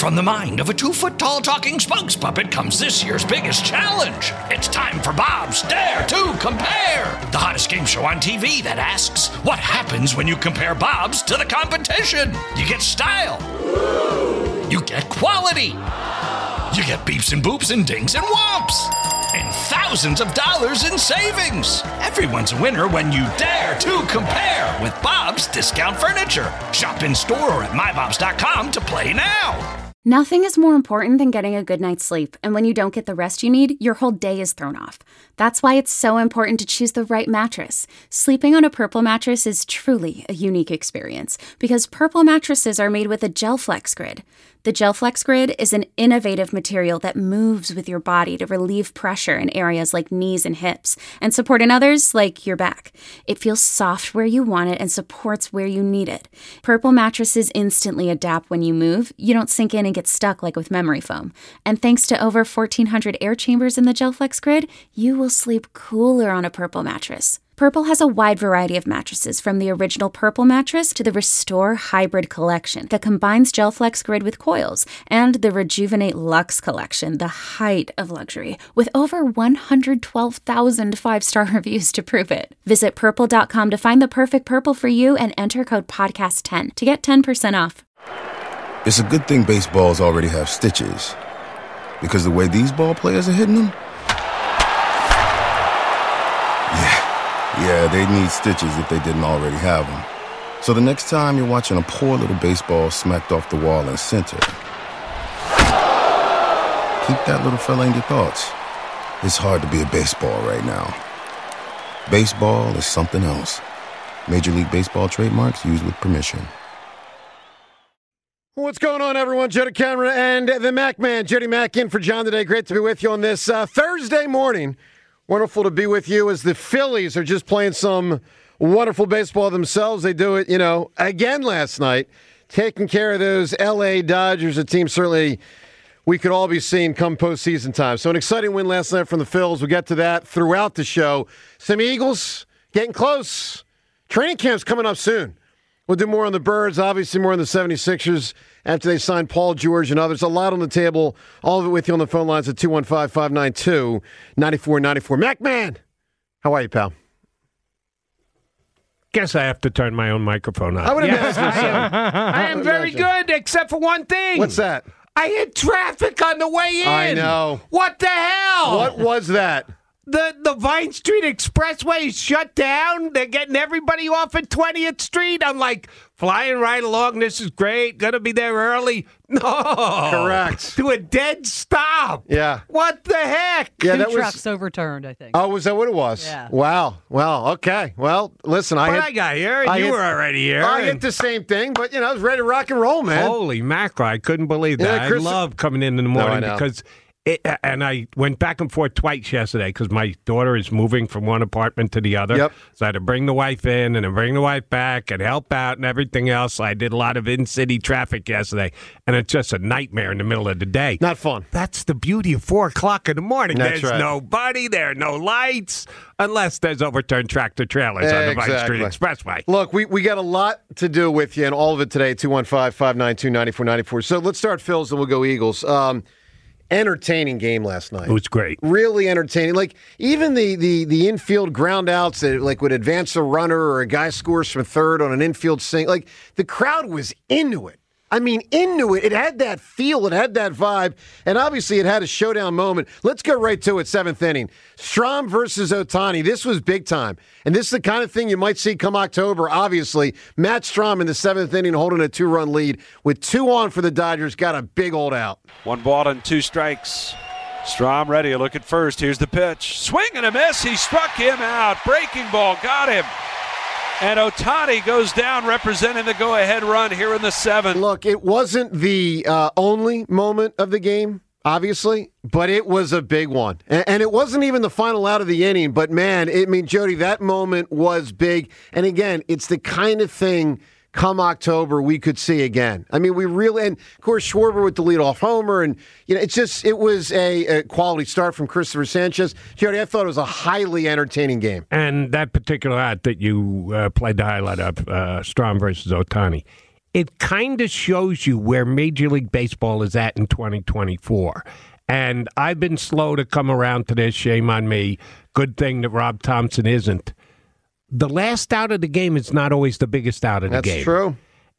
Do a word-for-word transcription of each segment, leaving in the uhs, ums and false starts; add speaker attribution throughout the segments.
Speaker 1: From the mind of a two-foot-tall talking spokes puppet comes this year's biggest challenge. It's time for Bob's Dare to Compare, the hottest game show on T V that asks, what happens when you compare Bob's to the competition? You get style. You get quality. You get beeps and boops and dings and whomps. And thousands of dollars in savings. Everyone's a winner when you dare to compare with Bob's Discount Furniture. Shop in store or at my bobs dot com to play now.
Speaker 2: Nothing is more important than getting a good night's sleep, and when you don't get the rest you need, your whole day is thrown off. That's why it's so important to choose the right mattress. Sleeping on a Purple mattress is truly a unique experience, because Purple mattresses are made with a GelFlex Grid. The GelFlex Grid is an innovative material that moves with your body to relieve pressure in areas like knees and hips, and support in others like your back. It feels soft where you want it and supports where you need it. Purple mattresses instantly adapt when you move. You don't sink in and get stuck like with memory foam. And thanks to over fourteen hundred air chambers in the GelFlex Grid, you will sleep cooler on a Purple mattress. Purple has a wide variety of mattresses, from the original Purple mattress to the Restore Hybrid collection that combines GelFlex Grid with coils, and the Rejuvenate Luxe collection, the height of luxury, with over one hundred twelve thousand five-star reviews to prove it. Visit purple dot com to find the perfect Purple for you and enter code podcast ten to get ten percent off.
Speaker 3: It's a good thing baseballs already have stitches, because the way these ball players are hitting them, yeah. Yeah, they need stitches if they didn't already have them. So the next time you're watching a poor little baseball smacked off the wall in center, keep that little fella in your thoughts. It's hard to be a baseball right now. Baseball is something else. Major League Baseball trademarks used with permission.
Speaker 4: What's going on, everyone? Jody Cameron and the Mac Man, Jody Mac, in for John today. Great to be with you on this uh, Thursday morning. Wonderful to be with you as the Phillies are just playing some wonderful baseball themselves. They do it, you know, again last night, taking care of those L A Dodgers, a team certainly we could all be seeing come postseason time. So an exciting win last night from the Phils. We'll get to that throughout the show. Some Eagles getting close. Training camp's coming up soon. We'll do more on the Birds, obviously more on the seventy-sixers after they signed Paul George and others. A lot on the table. All of it with you on the phone lines at two one five, five nine two, nine four nine four. Mac Man, how are you, pal?
Speaker 5: Guess I have to turn my own microphone on.
Speaker 4: I would have
Speaker 5: yeah,
Speaker 4: asked you so.
Speaker 5: I am very good, except for one thing.
Speaker 4: What's that?
Speaker 5: I hit traffic on the way in.
Speaker 4: I know.
Speaker 5: What the hell?
Speaker 4: What was that?
Speaker 5: The the Vine Street Expressway is shut down. They're getting everybody off at twentieth Street. I'm like, flying right along. This is great. Gonna be there early. No.
Speaker 4: Correct.
Speaker 5: To a dead stop.
Speaker 4: Yeah.
Speaker 5: What the heck?
Speaker 4: Yeah,
Speaker 6: Two
Speaker 4: that
Speaker 6: trucks
Speaker 4: was
Speaker 6: overturned, I think.
Speaker 4: Oh, was that what it was?
Speaker 6: Yeah.
Speaker 4: Wow. Well, okay. Well, listen, I
Speaker 5: But
Speaker 4: hit,
Speaker 5: I got here.
Speaker 4: I
Speaker 5: you
Speaker 4: hit-
Speaker 5: were already here.
Speaker 4: I
Speaker 5: and-
Speaker 4: hit the same thing, but, you know, I was ready to rock and roll, man.
Speaker 5: Holy mackerel. I couldn't believe that.
Speaker 4: Yeah, Chris-
Speaker 5: I love coming in in the
Speaker 4: No, I
Speaker 5: morning
Speaker 4: know.
Speaker 5: because, it, and I went back and forth twice yesterday because my daughter is moving from one apartment to the other.
Speaker 4: Yep.
Speaker 5: So I had to bring the wife in and then bring the wife back and help out and everything else. So I did a lot of in-city traffic yesterday, and it's just a nightmare in the middle of the day.
Speaker 4: Not fun.
Speaker 5: That's the beauty of four o'clock in the morning.
Speaker 4: That's
Speaker 5: There's
Speaker 4: right.
Speaker 5: nobody, there are no lights, unless there's overturned tractor trailers on the Vine Street Expressway.
Speaker 4: Look, we, we got a lot to do with you, and all of it today, two one five, five nine two, nine four nine four. So let's start Phils, and we'll go Eagles. Um, entertaining game last night.
Speaker 5: It was great.
Speaker 4: Really entertaining. Like, even the, the, the infield ground outs that, like, would advance a runner or a guy scores from third on an infield sing. Like, the crowd was into it. I mean, into it. It had that feel. It had that vibe. And obviously, it had a showdown moment. Let's go right to it, seventh inning. Strahm versus Ohtani. This was big time. And this is the kind of thing you might see come October, obviously. Matt Strahm in the seventh inning holding a two-run lead. With two on for the Dodgers, got a big old out.
Speaker 7: One ball and two strikes. Strahm ready. Look at first. Here's the pitch. Swing and a miss. He struck him out. Breaking ball. Got him. And Ohtani goes down representing the go-ahead run here in the seventh.
Speaker 4: Look, it wasn't the uh, only moment of the game, obviously, but it was a big one. And, and it wasn't even the final out of the inning, but man, it, I mean, Jody, that moment was big. And again, it's the kind of thing come October we could see again. I mean, we really, and of course, Schwarber with the leadoff homer, and you know, it's just, it was a, a quality start from Christopher Sanchez. Jody, I thought it was a highly entertaining game.
Speaker 5: And that particular at that you uh, played the highlight of, uh, Strahm versus Ohtani, it kind of shows you where Major League Baseball is at in twenty twenty-four. And I've been slow to come around to this. Shame on me. Good thing that Rob Thompson isn't. The last out of the game is not always the biggest out of the
Speaker 4: That's
Speaker 5: game.
Speaker 4: That's true.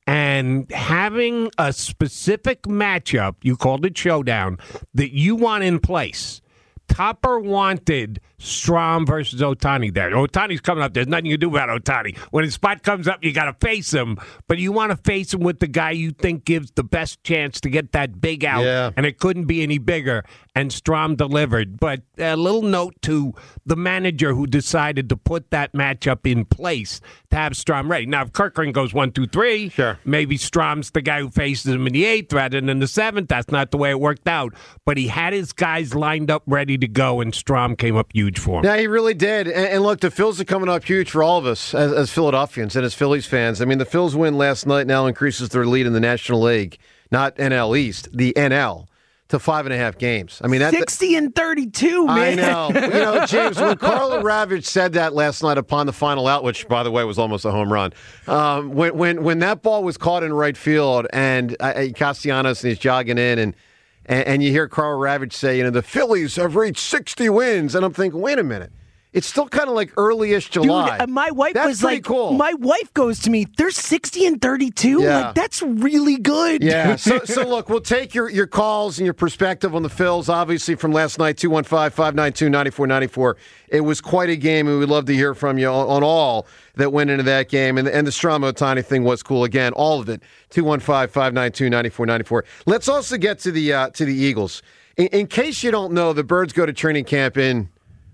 Speaker 5: And having a specific matchup, you called it showdown, that you want in place. Topper wanted Strahm versus Ohtani there. Ohtani's coming up. There's nothing you can do about Ohtani. When his spot comes up, you got to face him. But you want to face him with the guy you think gives the best chance to get that big out.
Speaker 4: Yeah.
Speaker 5: And it couldn't be any bigger. And Strahm delivered. But a little note to the manager who decided to put that matchup in place to have Strahm ready. Now, if Kirkland goes one, two, three,
Speaker 4: sure.
Speaker 5: maybe Strahm's the guy who faces him in the eighth rather than the seventh. That's not the way it worked out. But he had his guys lined up ready to go, and Strahm came up huge for him.
Speaker 4: Yeah, he really did. And, and look, the Phils are coming up huge for all of us as, as Philadelphians and as Phillies fans. I mean, the Phils win last night now increases their lead in the National League, not N L East, the N L, to five and a half games. I mean, that's
Speaker 6: sixty and thirty-two, man.
Speaker 4: I know. You know, James, when Carl Ravitch said that last night upon the final out, which, by the way, was almost a home run, um, when when when that ball was caught in right field and uh, Castellanos and he's jogging in and And, and you hear Carl Ravitch say, you know, the Phillies have reached sixty wins. And I'm thinking, wait a minute. It's still kind of like early-ish July.
Speaker 6: Dude, uh, my wife
Speaker 4: that's
Speaker 6: was
Speaker 4: pretty
Speaker 6: like,
Speaker 4: cool.
Speaker 6: My wife goes to me, they're sixty and thirty-two?
Speaker 4: Yeah.
Speaker 6: Like, that's really good.
Speaker 4: Yeah, so, so look, we'll take your, your calls and your perspective on the Phils, obviously, from last night, two one five, five nine two, nine four nine four. It was quite a game, and we'd love to hear from you on, on all that went into that game. And, and the Strahm Ohtani thing was cool. Again, all of it, two one five, five nine two, nine four nine four. Let's also get to the uh, to the Eagles. In, in case you don't know, the Birds go to training camp in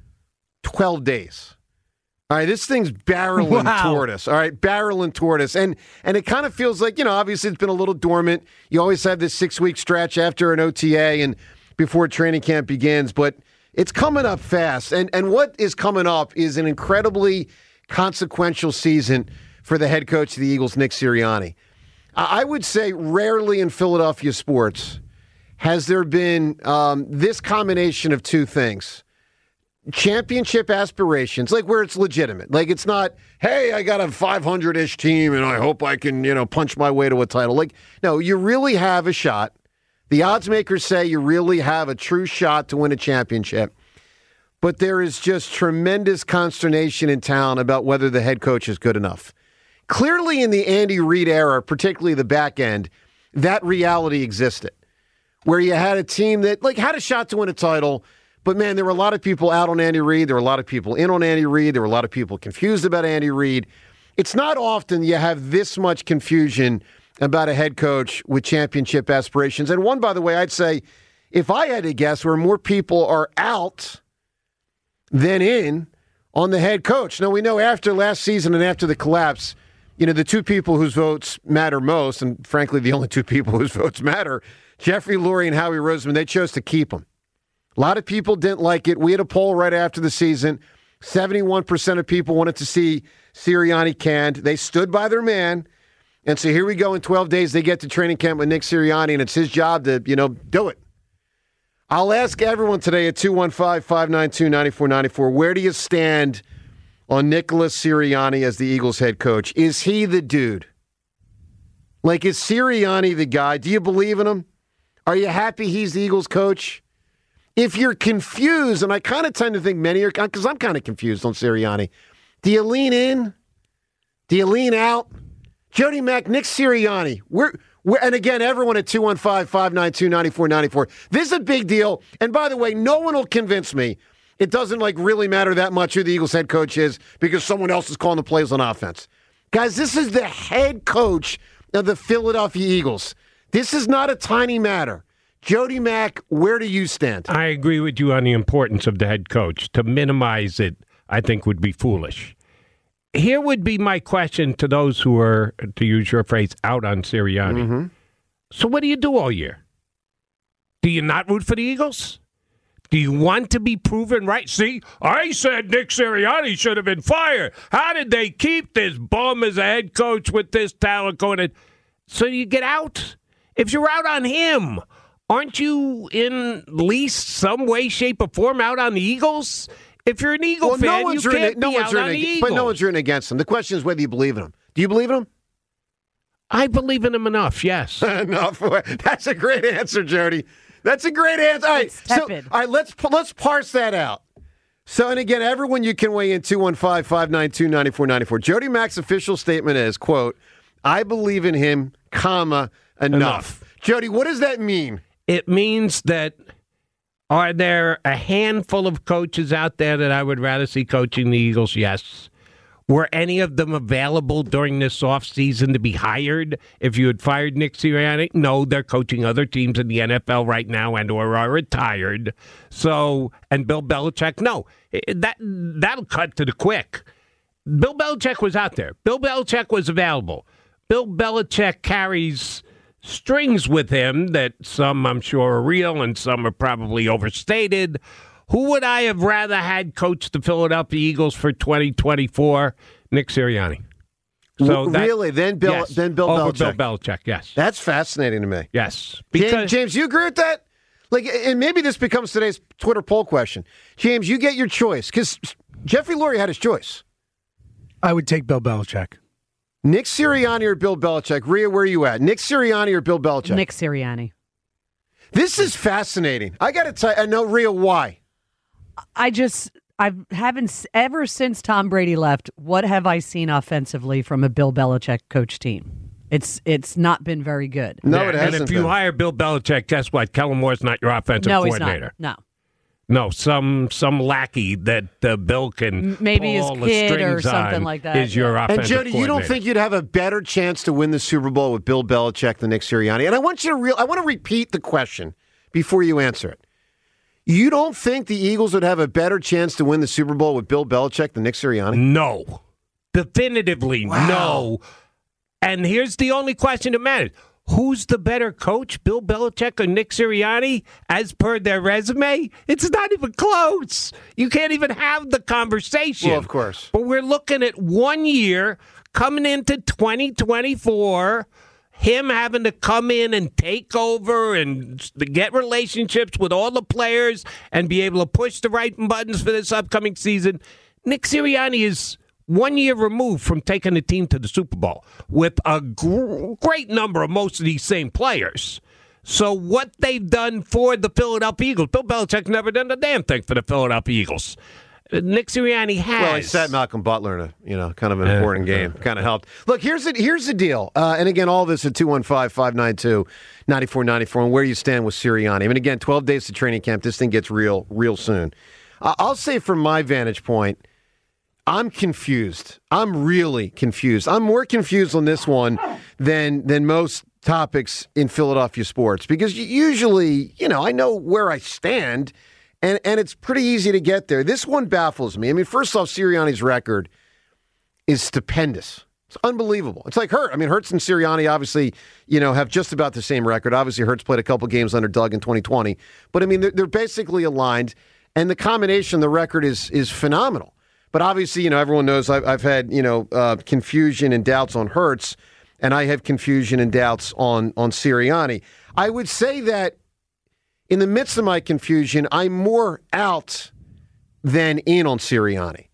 Speaker 4: twelve days. All right, this thing's barreling
Speaker 6: wow.
Speaker 4: toward us. All right, barreling toward us. And and it kind of feels like, you know, obviously it's been a little dormant. You always have this six-week stretch after an O T A and before training camp begins, but it's coming up fast. And and what is coming up is an incredibly consequential season for the head coach of the Eagles, Nick Sirianni. I would say rarely in Philadelphia sports has there been um, this combination of two things. Championship aspirations, like where it's legitimate. Like it's not, hey, I got a five hundred-ish team and I hope I can, you know, punch my way to a title. Like, no, you really have a shot. The odds makers say you really have a true shot to win a championship. But there is just tremendous consternation in town about whether the head coach is good enough. Clearly in the Andy Reid era, particularly the back end, that reality existed. Where you had a team that like had a shot to win a title. But, man, there were a lot of people out on Andy Reid. There were a lot of people in on Andy Reid. There were a lot of people confused about Andy Reid. It's not often you have this much confusion about a head coach with championship aspirations. And one, by the way, I'd say, if I had to guess, where more people are out than in on the head coach. Now, we know after last season and after the collapse, you know, the two people whose votes matter most, and frankly, the only two people whose votes matter, Jeffrey Lurie and Howie Roseman, they chose to keep him. A lot of people didn't like it. We had a poll right after the season. seventy-one percent of people wanted to see Sirianni canned. They stood by their man. And so here we go in twelve days. They get to training camp with Nick Sirianni, and it's his job to, you know, do it. I'll ask everyone today at two one five, five nine two, nine four nine four, where do you stand on Nicholas Sirianni as the Eagles head coach? Is he the dude? Like, is Sirianni the guy? Do you believe in him? Are you happy he's the Eagles coach? If you're confused, and I kind of tend to think many are, because I'm kind of confused on Sirianni, do you lean in? Do you lean out? Jody Mack, Nick Sirianni. We're, we're, and again, everyone at two one five, five nine two, nine four nine four. This is a big deal. And by the way, no one will convince me it doesn't like really matter that much who the Eagles head coach is because someone else is calling the plays on offense. Guys, this is the head coach of the Philadelphia Eagles. This is not a tiny matter. Jody Mack, where do you stand?
Speaker 5: I agree with you on the importance of the head coach. To minimize it, I think, would be foolish. Here would be my question to those who are, to use your phrase, out on Sirianni.
Speaker 4: Mm-hmm.
Speaker 5: So what do you do all year? Do you not root for the Eagles? Do you want to be proven right? See, I said Nick Sirianni should have been fired. How did they keep this bum as a head coach with this talent going in? So you get out? If you're out on him, aren't you in least some way, shape, or form out on the Eagles? If you're an Eagle
Speaker 4: well,
Speaker 5: fan,
Speaker 4: no one's
Speaker 5: you can't
Speaker 4: rooting, no
Speaker 5: be
Speaker 4: one's
Speaker 5: out on
Speaker 4: rooting,
Speaker 5: the Eagles.
Speaker 4: But no one's rooting against them. The question is whether you believe in them. Do you believe in them?
Speaker 5: I believe in him enough, yes.
Speaker 4: Enough. That's a great answer, Jody. That's a great answer. All right, so, all right, let's let's parse that out. So, and again, everyone, you can weigh in two one five, five nine two, nine four nine four. Jody Mack's official statement is, quote, I believe in him, comma, enough. enough. Jody, what does that mean?
Speaker 5: It means that are there a handful of coaches out there that I would rather see coaching the Eagles? Yes. Were any of them available during this offseason to be hired if you had fired Nick Sirianni? No, they're coaching other teams in the N F L right now and or are retired. So, and Bill Belichick, no. That, that'll cut to the quick. Bill Belichick was out there. Bill Belichick was available. Bill Belichick carries strings with him that some, I'm sure, are real and some are probably overstated. Who would I have rather had coach the Philadelphia Eagles for twenty twenty-four? Nick Sirianni.
Speaker 4: So that, really? Then Bill,
Speaker 5: yes,
Speaker 4: then Bill
Speaker 5: over
Speaker 4: Belichick.
Speaker 5: Bill Belichick, yes.
Speaker 4: That's fascinating to me.
Speaker 5: Yes.
Speaker 4: Because, James, James, you agree with that? Like, and maybe this becomes today's Twitter poll question. James, you get your choice because Jeffrey Lurie had his choice.
Speaker 6: I would take Bill Belichick.
Speaker 4: Nick Sirianni or Bill Belichick? Rhea, where are you at? Nick Sirianni or Bill Belichick?
Speaker 8: Nick Sirianni.
Speaker 4: This is fascinating. I got to tell you, I know, Rhea, why?
Speaker 8: I just, I haven't, ever since Tom Brady left, what have I seen offensively from a Bill Belichick coach team? It's it's not been very good.
Speaker 4: No,
Speaker 5: yeah,
Speaker 4: it hasn't.
Speaker 5: And if you
Speaker 4: been.
Speaker 5: hire Bill Belichick, guess what? Kellen Moore's not your offensive
Speaker 8: no,
Speaker 5: coordinator.
Speaker 8: He's not. No.
Speaker 5: No, some some lackey that uh, Bill can
Speaker 8: maybe
Speaker 5: pull
Speaker 8: his kid
Speaker 5: the strings
Speaker 8: or something
Speaker 5: on
Speaker 8: like that
Speaker 5: is your
Speaker 8: yeah.
Speaker 5: offensive
Speaker 4: And Jody, you don't think you'd have a better chance to win the Super Bowl with Bill Belichick than Nick Sirianni? And I want you to real I want to repeat the question before you answer it. You don't think the Eagles would have a better chance to win the Super Bowl with Bill Belichick than Nick Sirianni?
Speaker 5: No. Definitively
Speaker 4: wow.
Speaker 5: no. And here's the only question that matters. Who's the better coach, Bill Belichick or Nick Sirianni, as per their resume? It's not even close. You can't even have the conversation.
Speaker 4: Well, of course.
Speaker 5: But we're looking at one year coming into twenty twenty-four, him having to come in and take over and get relationships with all the players and be able to push the right buttons for this upcoming season. Nick Sirianni is one year removed from taking the team to the Super Bowl with a gr- great number of most of these same players. So what they've done for the Philadelphia Eagles, Bill Belichick never done a damn thing for the Philadelphia Eagles. Nick Sirianni has.
Speaker 4: Well, he sat Malcolm Butler in a you know kind of an important game. Kind of helped. Look, here's the here's the deal. Uh, and again, all this at two one five, five nine two, nine four nine four and where you stand with Sirianni. I mean, again, twelve days to training camp. This thing gets real, real soon. Uh, I'll say from my vantage point, I'm confused. I'm really confused. I'm more confused on this one than than most topics in Philadelphia sports because usually, you know, I know where I stand. And and it's pretty easy to get there. This one baffles me. I mean, first off, Sirianni's record is stupendous. It's unbelievable. It's like Hurt. I mean, Hurts and Sirianni obviously, you know, have just about the same record. Obviously, Hurts played a couple games under Doug in twenty twenty. But, I mean, they're, they're basically aligned. And the combination, the record is is phenomenal. But obviously, you know, everyone knows I've, I've had, you know, uh, confusion and doubts on Hurts. And I have confusion and doubts on, on Sirianni. I would say that in the midst of my confusion, I'm more out than in on Sirianni.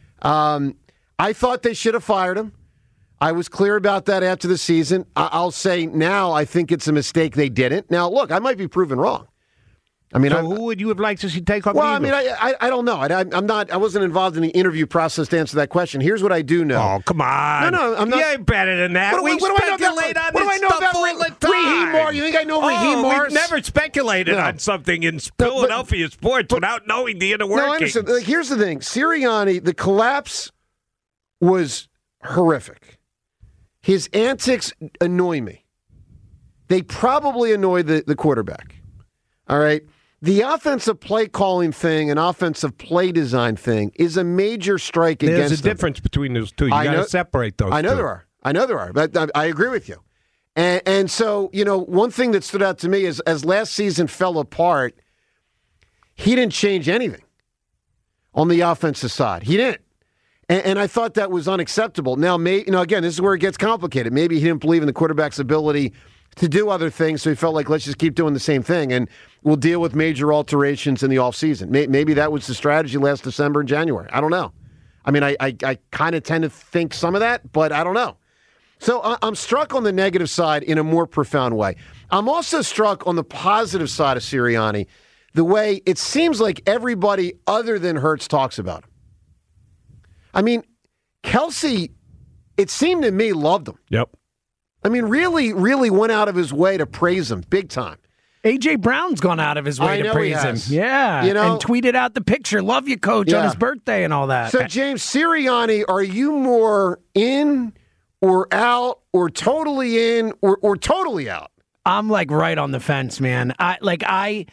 Speaker 4: Um, I thought they should have fired him. I was clear about that after the season. I- I'll say now I think it's a mistake they didn't. Now, look, I might be proven wrong. I mean,
Speaker 5: so
Speaker 4: I,
Speaker 5: who would you have liked to see take off?
Speaker 4: Well,
Speaker 5: the
Speaker 4: I mean, I, I I don't know. I, I'm not. I wasn't involved in the interview process to answer that question. Here's what I do know.
Speaker 5: Oh, come on!
Speaker 4: No, no, I'm not.
Speaker 5: You're better than that.
Speaker 4: What,
Speaker 5: we
Speaker 4: what, what
Speaker 5: speculate
Speaker 4: do I know about,
Speaker 5: on
Speaker 4: what do I
Speaker 5: this
Speaker 4: know
Speaker 5: stuff
Speaker 4: about
Speaker 5: all
Speaker 4: Ra-
Speaker 5: the time.
Speaker 4: Raheem Morris? You think I know Raheem
Speaker 5: oh,
Speaker 4: Morris?
Speaker 5: We've never speculated
Speaker 4: no.
Speaker 5: on something in
Speaker 4: No,
Speaker 5: Philadelphia
Speaker 4: but,
Speaker 5: sports
Speaker 4: but,
Speaker 5: without knowing the inner workings.
Speaker 4: No, I understand. Like, here's the thing: Sirianni, the collapse was horrific. His antics annoy me. They probably annoy the, the quarterback. All right. The offensive play calling thing and offensive play design thing is a major strike
Speaker 5: There's
Speaker 4: against
Speaker 5: There's a
Speaker 4: them.
Speaker 5: difference between those two. You
Speaker 4: I
Speaker 5: got to
Speaker 4: know-
Speaker 5: separate those
Speaker 4: I know
Speaker 5: two.
Speaker 4: there are. I know there are. But I, I agree with you. And, and so, you know, one thing that stood out to me is as last season fell apart, he didn't change anything on the offensive side. He didn't. And, and I thought that was unacceptable. Now, may, you know, again, this is where it gets complicated. Maybe he didn't believe in the quarterback's ability to do other things, so he felt like, let's just keep doing the same thing, and we'll deal with major alterations in the offseason. May, maybe that was the strategy last December and January. I don't know. I mean, I, I, I kind of tend to think some of that, but I don't know. So I- I'm struck on the negative side in a more profound way. I'm also struck on the positive side of Sirianni, the way it seems like everybody other than Hurts talks about him. I mean, Kelsey, it seemed to me, loved him.
Speaker 5: Yep.
Speaker 4: I mean, really, really went out of his way to praise him big time.
Speaker 6: A J. Brown's gone out of his way
Speaker 4: I
Speaker 6: to
Speaker 4: know
Speaker 6: praise
Speaker 4: he
Speaker 6: him.
Speaker 4: has.
Speaker 6: Yeah.
Speaker 4: You know?
Speaker 6: And tweeted out the picture, love you, coach,
Speaker 4: Yeah.
Speaker 6: on his birthday and all that.
Speaker 4: So, James, Sirianni, are you more in or out or totally in or, or totally out?
Speaker 6: I'm like right on the fence, man. I like I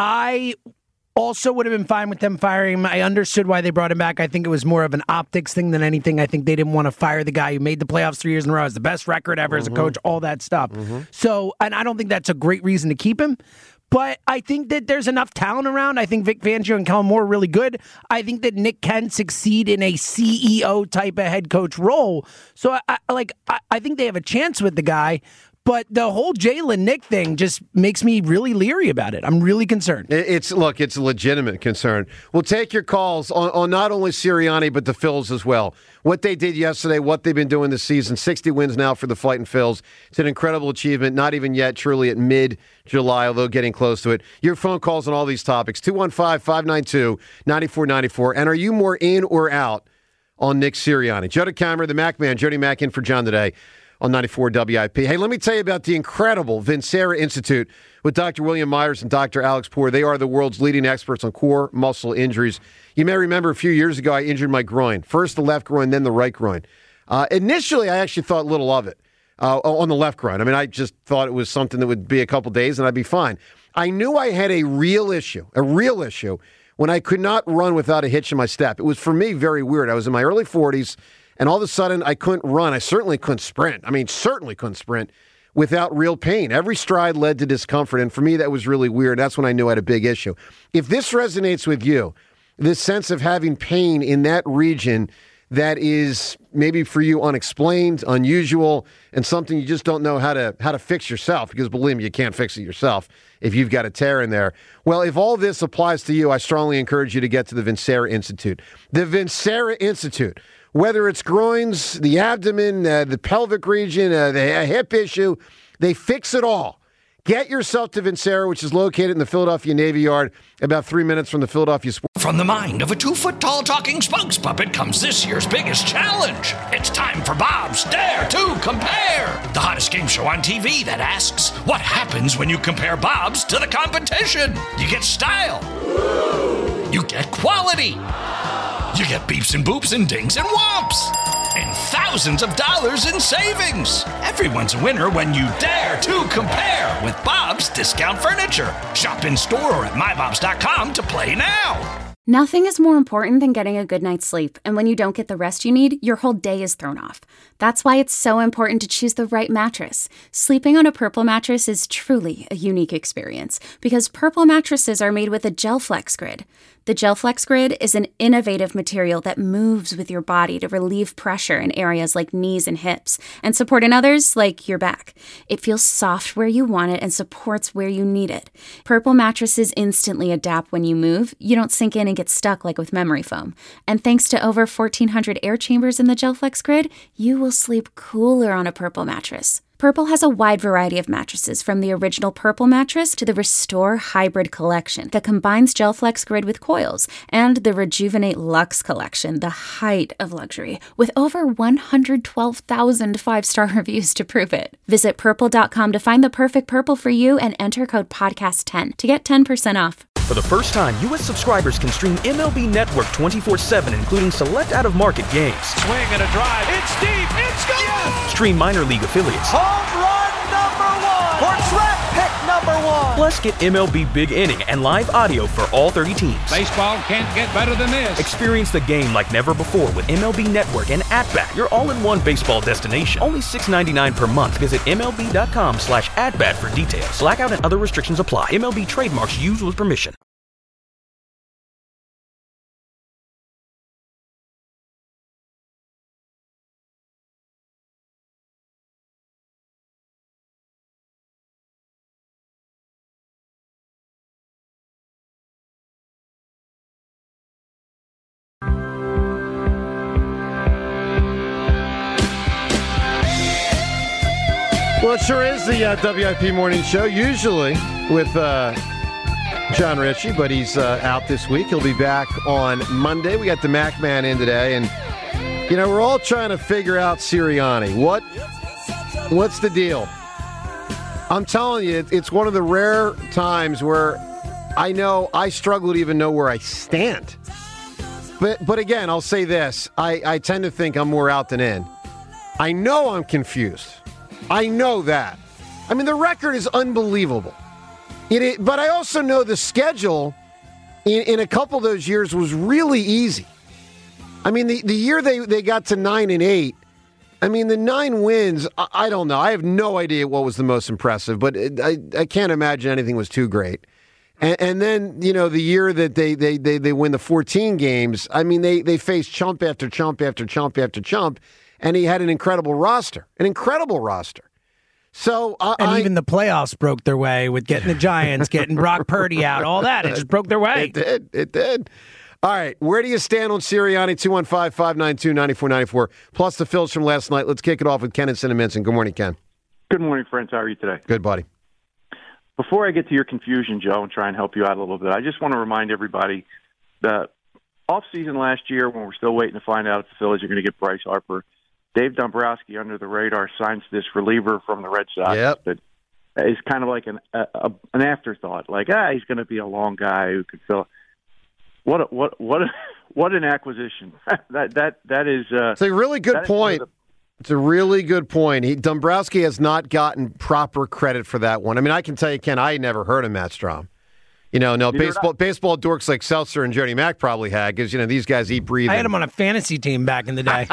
Speaker 6: I also would have been fine with them firing him. I understood why they brought him back. I think it was more of an optics thing than anything. I think they didn't want to fire the guy who made the playoffs three years in a row, has the best record ever mm-hmm. as a coach, all that stuff. Mm-hmm. So, and I don't think that's a great reason to keep him. But I think that there's enough talent around. I think Vic Fangio and Kellen Moore are really good. I think that Nick can succeed in a C E O type of head coach role. So, I, I like, I, I think they have a chance with the guy. But the whole Jalen Nick thing just makes me really leery about it. I'm really concerned.
Speaker 4: It's look, it's a legitimate concern. We'll take your calls on, on not only Sirianni, but the Phils as well. What they did yesterday, what they've been doing this season, sixty wins now for the Fightin' Phils. It's an incredible achievement, not even yet truly at mid-July, although getting close to it. Your phone calls on all these topics, two one five, five nine two, nine four nine four. And are you more in or out on Nick Sirianni? Joe DeCamera, the Mac Man, Jody Mack in for John today on ninety-four W I P. Hey, let me tell you about the incredible Vincera Institute with Doctor William Myers and Doctor Alex Poor. They are the world's leading experts on core muscle injuries. You may remember a few years ago I injured my groin. First the left groin, then the right groin. Uh, initially, I actually thought little of it uh, on the left groin. I mean, I just thought it was something that would be a couple days and I'd be fine. I knew I had a real issue, a real issue, when I could not run without a hitch in my step. It was, for me, very weird. I was in my early forties. And all of a sudden, I couldn't run. I certainly couldn't sprint. I mean, certainly couldn't sprint without real pain. Every stride led to discomfort. And for me, that was really weird. That's when I knew I had a big issue. If this resonates with you, this sense of having pain in that region that is maybe for you unexplained, unusual, and something you just don't know how to how to fix yourself, because believe me, you can't fix it yourself if you've got a tear in there. Well, if all this applies to you, I strongly encourage you to get to the Vincera Institute. The Vincera Institute. Whether it's groins, the abdomen, uh, the pelvic region, uh, the hip issue, they fix it all. Get yourself to Vincera, which is located in the Philadelphia Navy Yard, about three minutes from the Philadelphia Sports.
Speaker 1: From the mind of a two-foot-tall talking spokes puppet comes this year's biggest challenge. It's time for Bob's Dare to Compare, the hottest game show on T V that asks, what happens when you compare Bob's to the competition? You get style. You get quality. You get beeps and boops and dings and whomps. And thousands of dollars in savings. Everyone's a winner when you dare to compare with Bob's Discount Furniture. Shop in store or at my bobs dot com to play now.
Speaker 2: Nothing is more important than getting a good night's sleep, and when you don't get the rest you need, your whole day is thrown off. That's why it's so important to choose the right mattress. Sleeping on a Purple mattress is truly a unique experience, because Purple mattresses are made with a GelFlex Grid. The GelFlex Grid is an innovative material that moves with your body to relieve pressure in areas like knees and hips, and support in others like your back. It feels soft where you want it and supports where you need it. Purple mattresses instantly adapt when you move. You don't sink in and get stuck like with memory foam. And thanks to over fourteen hundred air chambers in the GelFlex Grid, you will sleep cooler on a Purple mattress. Purple has a wide variety of mattresses, from the original Purple mattress to the Restore Hybrid collection that combines GelFlex Grid with coils, and the Rejuvenate Luxe collection, the height of luxury, with over one hundred twelve thousand five-star reviews to prove it. Visit purple dot com to find the perfect Purple for you and enter code podcast ten to get ten percent off.
Speaker 9: For the first time, U S subscribers can stream M L B Network twenty-four seven, including select out-of-market games.
Speaker 7: Swing and a drive. It's deep. It's gone. Yes!
Speaker 9: Stream minor league affiliates.
Speaker 10: Home run number one. Or draft pick number one.
Speaker 9: Plus, get M L B Big Inning and live audio for all thirty teams.
Speaker 11: Baseball can't get better than this.
Speaker 9: Experience the game like never before with M L B Network and At-Bat, your all-in-one baseball destination. Only six dollars and ninety-nine cents per month. Visit M L B dot com slash at-bat for details. Blackout and other restrictions apply. M L B trademarks used with permission.
Speaker 4: Well, it sure is the uh, W I P Morning Show, usually with uh, John Ritchie, but he's uh, out this week. He'll be back on Monday. We got the Mac Man in today, and, you know, we're all trying to figure out Sirianni. What, what's the deal? I'm telling you, it's one of the rare times where I know I struggle to even know where I stand. But, but again, I'll say this. I, I tend to think I'm more out than in. I know I'm confused. I know that. I mean, the record is unbelievable. It, it, but I also know the schedule in, in a couple of those years was really easy. I mean, the, the year they, they got to nine and eight, I mean, the nine wins, I, I don't know. I have no idea what was the most impressive, but it, I, I can't imagine anything was too great. And, and then, you know, the year that they, they, they, they win the fourteen games, I mean, they, they faced chump after chump after chump after chump. And he had an incredible roster, an incredible roster. So, uh,
Speaker 6: and
Speaker 4: I,
Speaker 6: even the playoffs broke their way with getting the Giants, getting Brock Purdy out, all that. It just broke their way.
Speaker 4: It did. It did. All right. Where do you stand on Sirianni? two one five, five nine two, nine four nine four. Plus the Phils from last night. Let's kick it off with Ken and Cinnaminson. Good morning, Ken.
Speaker 12: Good morning, friends. How are you today?
Speaker 4: Good, buddy.
Speaker 12: Before I get to your confusion, Joe, and try and help you out a little bit, I just want to remind everybody that off-season last year, when we're still waiting to find out if the Phillies are going to get Bryce Harper, Dave Dombrowski, under the radar, signs this reliever from the Red Sox
Speaker 4: yep.
Speaker 12: that is kind of like an a, a, an afterthought. Like, ah, he's going to be a long guy who could fill. What a, what what a, what an acquisition! that that that is. Uh,
Speaker 4: it's a really good point. The, it's a really good point. He, Dombrowski has not gotten proper credit for that one. I mean, I can tell you, Ken, I never heard of Matt Strom. You know, no, Neither baseball baseball dorks like Seltzer and Jody Mack probably had, because, you know, these guys eat, breathe.
Speaker 6: I had him on a fantasy team back in the day.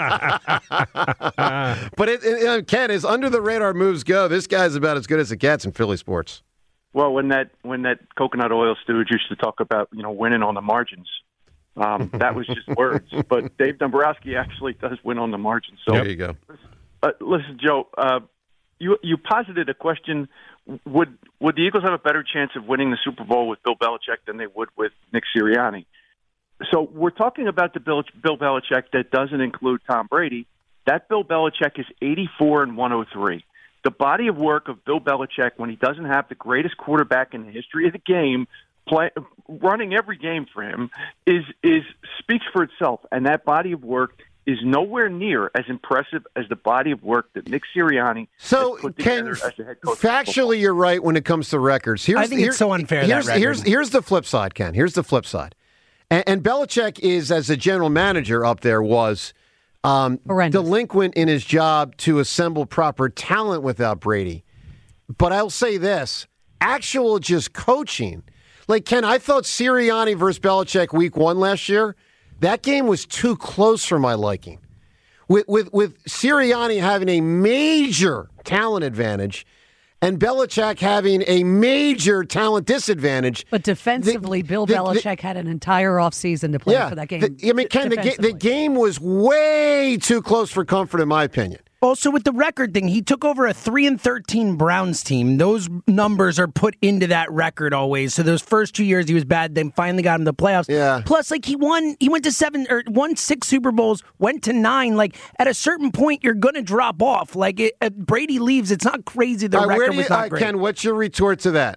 Speaker 4: But, it, it, uh, Ken, as under-the-radar moves go, this guy's about as good as it gets in Philly sports.
Speaker 12: Well, when that when that coconut oil stooge used to talk about, you know, winning on the margins, um, that was just words. But Dave Dombrowski actually does win on the margins. So,
Speaker 4: there you go.
Speaker 12: Uh, listen, Joe, uh, you you posited a question. Would would the Eagles have a better chance of winning the Super Bowl with Bill Belichick than they would with Nick Sirianni? So we're talking about the Bill, Bill Belichick that doesn't include Tom Brady. That Bill Belichick is eighty-four and one oh three. The body of work of Bill Belichick, when he doesn't have the greatest quarterback in the history of the game, play, running every game for him, is is speaks for itself. And that body of work is nowhere near as impressive as the body of work that Nick Sirianni
Speaker 4: so
Speaker 12: has put
Speaker 4: Ken,
Speaker 12: together as the head coach.
Speaker 4: Factually, you're right when it comes to records. Here's,
Speaker 6: I think
Speaker 4: here,
Speaker 6: it's so unfair.
Speaker 4: Here's,
Speaker 6: that record.
Speaker 4: here's here's the flip side, Ken. Here's the flip side. And, and Belichick is, as a general manager up there, was um, delinquent in his job to assemble proper talent without Brady. But I'll say this: actual just coaching. Like, Ken, I thought Sirianni versus Belichick week one last year, that game was too close for my liking. With, with with Sirianni having a major talent advantage and Belichick having a major talent disadvantage.
Speaker 8: But defensively, the, Bill the, Belichick the, had an entire offseason to play
Speaker 4: yeah,
Speaker 8: for that game.
Speaker 4: The, I mean, Ken, the, ga- the game was way too close for comfort, in my opinion.
Speaker 6: Also, with the record thing, he took over a three and thirteen Browns team. Those numbers are put into that record always. So those first two years he was bad, then finally got him to the playoffs.
Speaker 4: Yeah.
Speaker 6: Plus, like he won, he went to seven or won six Super Bowls, went to nine. Like at a certain point, you're going to drop off. Like it, if Brady leaves, it's not crazy. The
Speaker 4: uh,
Speaker 6: record
Speaker 4: where do you,
Speaker 6: was not
Speaker 4: uh,
Speaker 6: great.
Speaker 4: Ken, what's your retort to that?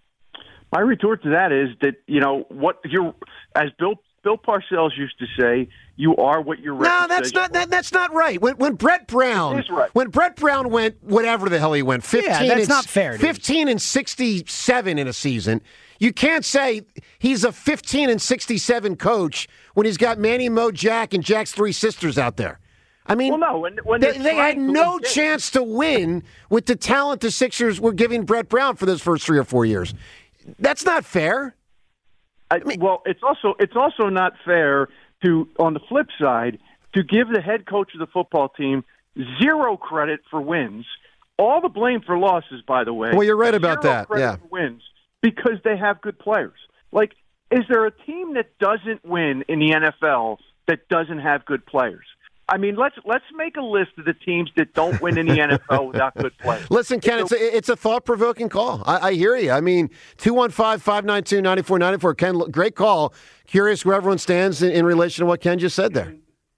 Speaker 12: My retort to that is that, you know, what you're, as Bill Bill Parcells used to say, you are what your record
Speaker 4: No, that's
Speaker 12: says
Speaker 4: not that, that's not right. When when Brett Brown
Speaker 12: It is right.
Speaker 4: when Brett Brown went whatever the hell he went, fifteen
Speaker 6: Yeah, that's
Speaker 4: and,
Speaker 6: not fair, dude.
Speaker 4: fifteen and sixty-seven in a season. You can't say he's a fifteen and sixty-seven coach when he's got Manny, Mo, Jack, and Jack's three sisters out there. I mean,
Speaker 12: Well, no, when, when
Speaker 4: they,
Speaker 12: they're
Speaker 4: they had
Speaker 12: trying to
Speaker 4: no
Speaker 12: win games.
Speaker 4: chance to win with the talent the Sixers were giving Brett Brown for those first three or four years. That's not fair.
Speaker 12: I, well, it's also it's also not fair to, on the flip side, to give the head coach of the football team zero credit for wins. All the blame for losses, by the way.
Speaker 4: Well, you're right about
Speaker 12: zero
Speaker 4: that.
Speaker 12: credit
Speaker 4: Yeah.
Speaker 12: for wins because they have good players. Like, is there a team that doesn't win in the N F L that doesn't have good players? I mean, let's let's make a list of the teams that don't win in the N F L without good players.
Speaker 4: Listen, Ken, it's a, it's a thought-provoking call. I, I hear you. I mean, two one five, five nine two, nine four nine four. Ken, great call. Curious where everyone stands in, in relation to what Ken just said there.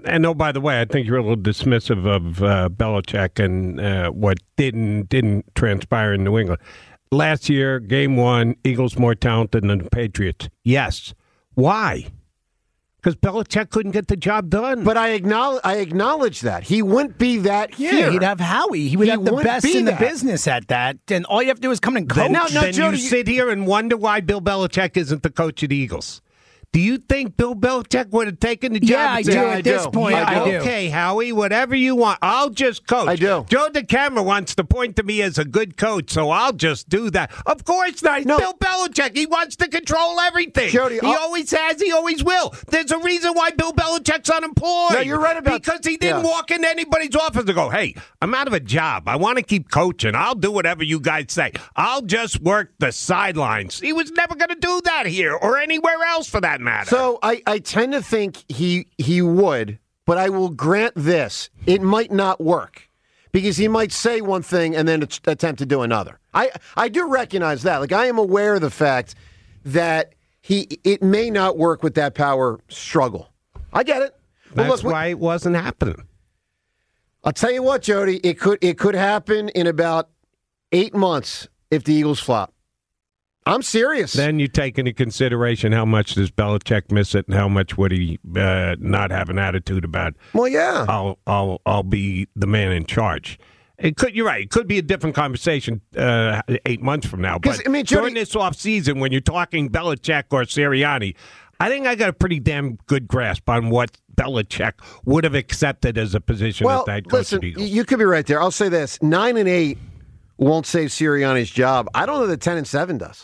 Speaker 5: and oh, by the way, I think you're a little dismissive of uh, Belichick and uh, what didn't didn't transpire in New England. Last year, game one, Eagles more talented than the Patriots. Yes. Why? Because Belichick couldn't get the job done.
Speaker 4: But I acknowledge, I acknowledge that. He wouldn't be that
Speaker 6: Yeah,
Speaker 4: here.
Speaker 6: he'd have Howie. He would
Speaker 4: He
Speaker 6: have the
Speaker 4: wouldn't
Speaker 6: best
Speaker 4: be
Speaker 6: in the
Speaker 4: that.
Speaker 6: business at that. And all you have to do is come and coach.
Speaker 5: Then,
Speaker 4: now, now,
Speaker 5: then
Speaker 4: Jody,
Speaker 5: you
Speaker 4: you-
Speaker 5: sit here and wonder why Bill Belichick isn't the coach of the Eagles. Do you think Bill Belichick would have taken the job?
Speaker 6: Yeah, I
Speaker 5: and
Speaker 6: do.
Speaker 5: said,
Speaker 4: Yeah, I
Speaker 6: At this
Speaker 4: do.
Speaker 6: point,
Speaker 4: I
Speaker 6: I
Speaker 4: do.
Speaker 6: do.
Speaker 5: Okay, Howie, whatever you want. I'll just coach.
Speaker 4: I do.
Speaker 5: Joe DeCamera wants to point to me as a good coach, so I'll just do that. Of course not. He's
Speaker 4: No.
Speaker 5: Bill Belichick. He wants to control everything.
Speaker 4: Jody,
Speaker 5: he
Speaker 4: I'll-
Speaker 5: always has. He always will. There's a reason why Bill Belichick's unemployed.
Speaker 4: No, you're right about-
Speaker 5: Because he didn't
Speaker 4: yeah.
Speaker 5: walk into anybody's office and go, hey, I'm out of a job. I want to keep coaching. I'll do whatever you guys say. I'll just work the sidelines. He was never going to do that here or anywhere else for that matter.
Speaker 4: So I, I tend to think he he would, but I will grant this: it might not work because he might say one thing and then attempt to do another. I I do recognize that. Like I am aware of the fact that he it may not work with that power struggle. I get it. But
Speaker 5: That's
Speaker 4: look,
Speaker 5: why it wasn't happening.
Speaker 4: I'll tell you what, Jody, it could it could happen in about eight months if the Eagles flop. I'm serious.
Speaker 5: Then you take into consideration how much does Belichick miss it and how much would he uh, not have an attitude about,
Speaker 4: well, yeah.
Speaker 5: I'll, I'll, I'll be the man in charge. It could, you're right. It could be a different conversation uh, eight months from now.
Speaker 4: 'Cause,
Speaker 5: But
Speaker 4: I mean, Jody-
Speaker 5: during this offseason, when you're talking Belichick or Sirianni, I think I got a pretty damn good grasp on what Belichick would have accepted as a position
Speaker 4: Well,
Speaker 5: as the head coach
Speaker 4: listen,
Speaker 5: of the Eagles.
Speaker 4: you could be right there. I'll say this: nine and eight won't save Sirianni's job. I don't know that ten and seven does.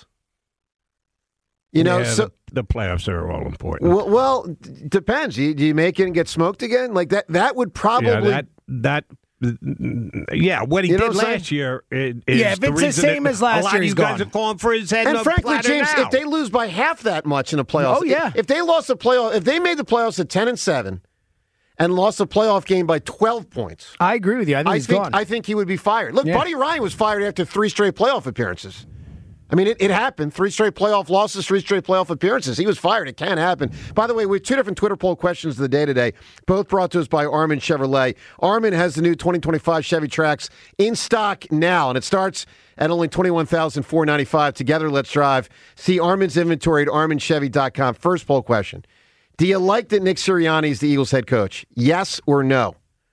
Speaker 4: You know,
Speaker 5: Yeah,
Speaker 4: so
Speaker 5: the, the playoffs are all important.
Speaker 4: well, well d- depends. Do you, do you make it and get smoked again? Like that? That would probably.
Speaker 5: yeah, that that yeah, what he
Speaker 4: You know
Speaker 5: did
Speaker 4: what I'm
Speaker 5: last year is, is
Speaker 6: Yeah, if
Speaker 5: the
Speaker 6: it's the
Speaker 5: reason
Speaker 6: same
Speaker 5: that
Speaker 6: as last
Speaker 5: a lot
Speaker 6: year,
Speaker 5: of
Speaker 6: he's
Speaker 5: you guys
Speaker 6: gone.
Speaker 5: are calling for his head.
Speaker 4: and
Speaker 5: the
Speaker 4: frankly,
Speaker 5: planet
Speaker 4: James,
Speaker 5: now.
Speaker 4: if they lose by half that much in the playoffs,
Speaker 6: Oh, yeah.
Speaker 4: if, if they lost the playoff, if they made the playoffs at ten and seven, and lost the playoff game by twelve points,
Speaker 6: I agree with you. I think
Speaker 4: I
Speaker 6: he's
Speaker 4: think
Speaker 6: gone.
Speaker 4: I think he would be fired. Look,
Speaker 6: Yeah.
Speaker 4: Buddy Ryan was fired after three straight playoff appearances. I mean, it, it happened. Three straight playoff losses, three straight playoff appearances. He was fired. It can happen. By the way, we have two different Twitter poll questions of the day today, both brought to us by Armin Chevrolet. Armin has the new twenty twenty-five Chevy Trax in stock now, and it starts at only twenty-one thousand four hundred ninety-five dollars. Together, let's drive. See Armin's inventory at armin chevy dot com. First poll question. Do you like that Nick Sirianni is the Eagles head coach? Yes or no?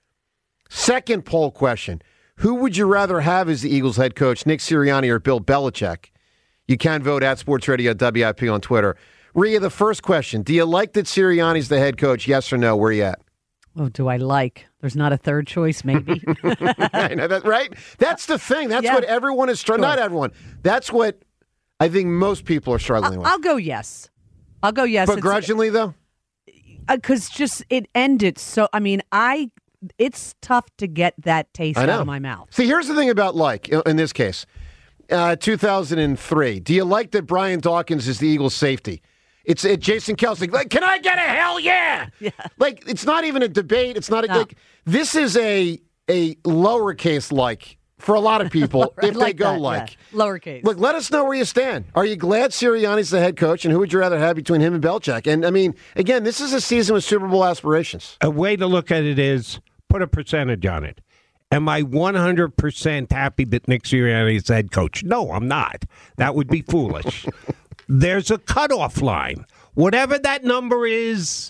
Speaker 4: Second poll question. Who would you rather have as the Eagles head coach, Nick Sirianni or Bill Belichick? You can vote at Sports Radio W I P on Twitter. Rhea, the first question. Do you like that Sirianni's the head coach? Yes or no? Where you at?
Speaker 8: Oh, do I like? There's not a third choice, maybe.
Speaker 4: I know that, right? That's the thing. That's
Speaker 8: Yeah.
Speaker 4: what everyone is struggling.
Speaker 8: Sure.
Speaker 4: Not everyone. That's what I think most people are struggling
Speaker 8: I'll,
Speaker 4: with.
Speaker 8: I'll go yes. I'll go yes. It's-
Speaker 4: Begrudgingly, though?
Speaker 8: because just it ended so. I mean, I it's tough to get that taste
Speaker 4: I
Speaker 8: out
Speaker 4: know.
Speaker 8: of my mouth.
Speaker 4: See, here's the thing about like, in this case, uh, two thousand three. Do you like that Brian Dawkins is the Eagles safety? It's it, Jason Kelsey. Like, can I get a hell yeah?
Speaker 8: Yeah.
Speaker 4: Like, it's not even a debate. It's not a,
Speaker 8: No.
Speaker 4: like, this is a a lowercase like for a lot of people
Speaker 8: I
Speaker 4: if they
Speaker 8: like
Speaker 4: go
Speaker 8: that,
Speaker 4: like.
Speaker 8: yeah. Lowercase.
Speaker 4: Look, let us know where you stand. Are you glad Sirianni's the head coach, and who would you rather have between him and Belichick? And I mean, again, this is a season with Super Bowl aspirations.
Speaker 5: A way to look at it is put a percentage on it. Am I one hundred percent happy that Nick Sirianni is head coach? No, I'm not. That would be foolish. There's a cutoff line. Whatever that number is,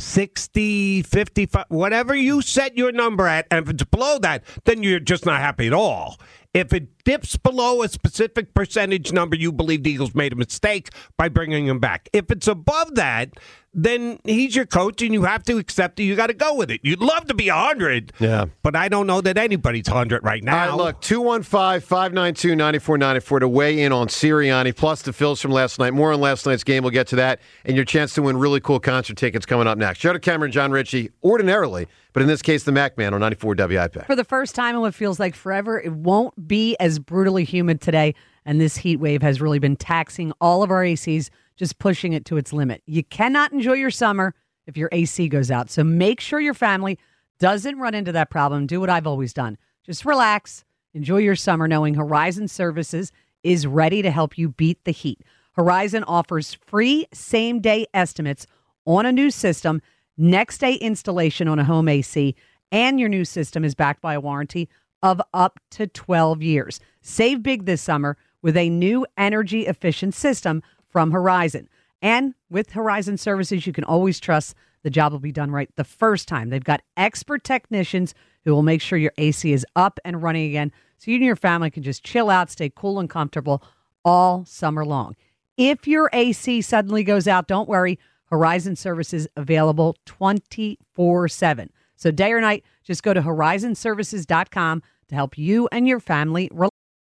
Speaker 5: sixty, fifty-five, whatever you set your number at, and if it's below that, then you're just not happy at all. If it dips below a specific percentage number, you believe the Eagles made a mistake by bringing him back. If it's above that, then he's your coach, and you have to accept it. You got to go with it. You'd love to be one hundred,
Speaker 4: Yeah.
Speaker 5: but I don't know that anybody's one hundred right now.
Speaker 4: All right, look, two one five, five nine two, nine four nine four to weigh in on Sirianni, plus the Phils from last night. More on last night's game. We'll get to that, and your chance to win really cool concert tickets coming up next. Joe DeCamera, John Ritchie, ordinarily, but in this case, the Mac Man on ninety-four W I P.
Speaker 8: For the first time in what feels like forever, it won't be as brutally humid today, and this heat wave has really been taxing all of our A Cs, just pushing it to its limit. You cannot enjoy your summer if your A C goes out, so make sure your family doesn't run into that problem. Do what I've always done. Just relax, enjoy your summer, knowing Horizon Services is ready to help you beat the heat. Horizon offers free same-day estimates on a new system Next day installation on a home A C, and your new system is backed by a warranty of up to twelve years. Save big this summer with a new energy-efficient system from Horizon. And with Horizon Services, you can always trust the job will be done right the first time. They've got expert technicians who will make sure your A C is up and running again so you and your family can just chill out, stay cool and comfortable all summer long. If your A C suddenly goes out, don't worry. Horizon Services available twenty-four seven. So day or night, just go to horizon services dot com to help you and your family relax.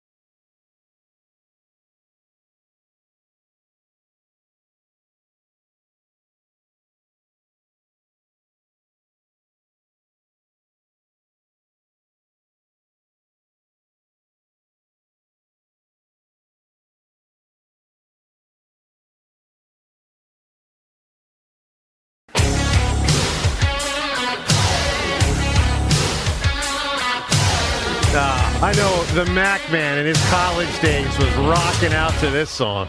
Speaker 4: Uh, I know the Mac Man in his college days was rocking out to this song.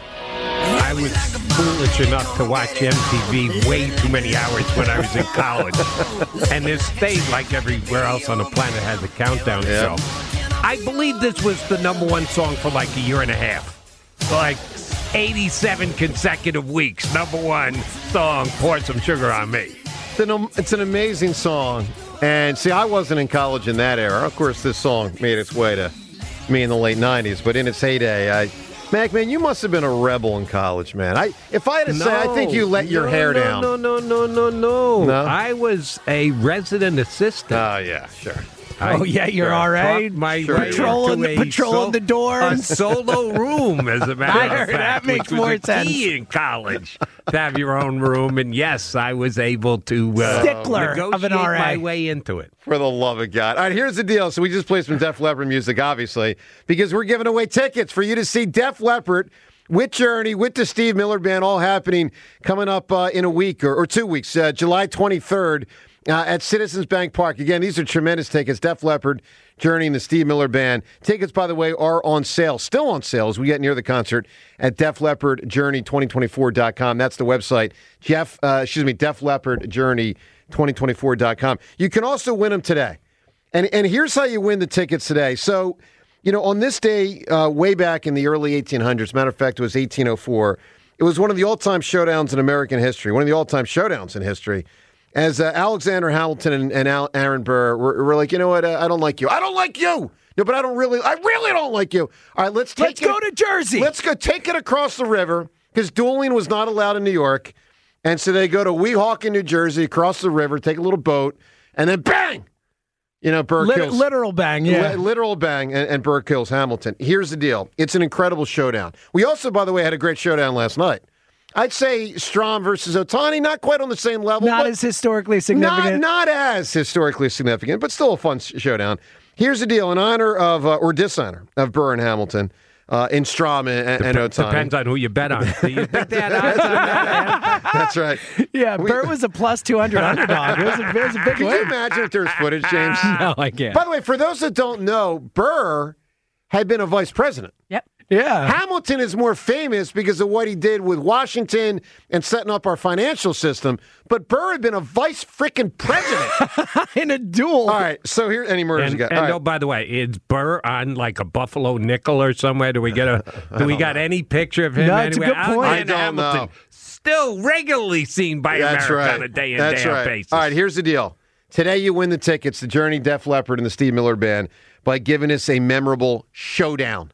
Speaker 5: I was foolish enough to watch M T V way too many hours when I was in college. And this state, like everywhere else on the planet, has a countdown
Speaker 4: Yeah.
Speaker 5: show. I believe this was the number one song for like a year and a half. Like eighty-seven consecutive weeks. Number one song, Pour Some Sugar on Me.
Speaker 4: It's an, it's an amazing song. And see, I wasn't in college in that era. Of course, this song made its way to me in the late nineties. But in its heyday, I, Mac, man, you must have been a rebel in college, man. I, if I had to
Speaker 5: No,
Speaker 4: say, I think you let your
Speaker 5: no,
Speaker 4: hair
Speaker 5: no,
Speaker 4: down.
Speaker 5: No, no, no, no, no,
Speaker 4: No?
Speaker 5: I was a resident assistant.
Speaker 4: Oh, yeah, sure.
Speaker 5: I
Speaker 6: Oh, yeah, you're all right.
Speaker 5: fought My
Speaker 4: Sure.
Speaker 5: way
Speaker 6: Patrolling
Speaker 5: into
Speaker 6: the-
Speaker 5: a
Speaker 6: patrolling the doors.
Speaker 5: A solo room, as a matter
Speaker 6: I
Speaker 5: of
Speaker 6: heard
Speaker 5: fact.
Speaker 6: that makes
Speaker 5: which was
Speaker 6: more
Speaker 5: a
Speaker 6: sense.
Speaker 5: key in college to have your own room. And yes, I was able to uh,
Speaker 6: Stickler of
Speaker 5: negotiate
Speaker 6: an R A.
Speaker 5: my way into it.
Speaker 4: For the love of God. All right, here's the deal. So we just played some Def Leppard music, obviously, because we're giving away tickets for you to see Def Leppard with Journey, with the Steve Miller Band, all happening coming up uh, in a week or, or two weeks, uh, July twenty-third uh, at Citizens Bank Park. Again, these are tremendous tickets. Def Leppard, Journey, and the Steve Miller Band. Tickets, by the way, are on sale, still on sale as we get near the concert at Def Leppard Journey twenty twenty-four dot com. That's the website. Jeff, uh, excuse me, Def Leppard Journey twenty twenty-four dot com. You can also win them today. And and here's how you win the tickets today. So, you know, on this day, uh, way back in the early eighteen hundreds, matter of fact, it was eighteen oh four, it was one of the all-time showdowns in American history, one of the all-time showdowns in history, as uh, Alexander Hamilton and, and Al, Aaron Burr were, were like, you know what, uh, I don't like you. I don't like you! No, but I don't really, I really don't like you. All right, let's take
Speaker 6: Let's
Speaker 4: it.
Speaker 6: go to Jersey.
Speaker 4: Let's go take it across the river, because dueling was not allowed in New York. And so they go to Weehawken, New Jersey, across the river, take a little boat, and then bang! You know, Burr
Speaker 6: Lit-
Speaker 4: kills.
Speaker 6: literal bang, yeah.
Speaker 4: Li- literal bang, and, and Burr kills Hamilton. Here's the deal. It's an incredible showdown. We also, by the way, had a great showdown last night. I'd say Strom versus Ohtani, not quite on the same level.
Speaker 6: Not
Speaker 4: but
Speaker 6: as historically
Speaker 4: not,
Speaker 6: significant.
Speaker 4: not as historically significant, but still a fun sh- showdown. Here's the deal. In honor of, uh, or dishonor of Burr and Hamilton, uh, in Strom and, and, and Ohtani.
Speaker 5: Depends on who you bet on. Do you think that odds on that?
Speaker 4: That's right.
Speaker 6: Yeah,
Speaker 4: We-
Speaker 6: Burr was a plus two hundred underdog. It was a, it was a big
Speaker 4: Can
Speaker 6: win.
Speaker 4: you imagine if there's footage, James?
Speaker 6: No, I can't.
Speaker 4: By the way, for those that don't know, Burr had been a vice president.
Speaker 8: Yep.
Speaker 6: Yeah.
Speaker 4: Hamilton is more famous because of what he did with Washington and setting up our financial system. But Burr had been a vice frickin' president.
Speaker 6: In a duel.
Speaker 4: All right, so here, any murders
Speaker 5: And,
Speaker 4: you got?
Speaker 5: and
Speaker 4: All
Speaker 5: oh,
Speaker 4: right.
Speaker 5: by the way, is Burr on like a Buffalo nickel or somewhere? Do we get a? Do we got any picture of him
Speaker 6: No, it's a
Speaker 5: anywhere?
Speaker 6: good point.
Speaker 5: Alexander
Speaker 4: I don't
Speaker 5: Hamilton,
Speaker 4: know.
Speaker 5: still regularly seen by
Speaker 4: That's
Speaker 5: America
Speaker 4: right.
Speaker 5: on a day in
Speaker 4: That's
Speaker 5: day out
Speaker 4: right.
Speaker 5: basis.
Speaker 4: All right, here's the deal. Today you win the tickets to Journey, Def Leppard, and the Steve Miller Band by giving us a memorable showdown.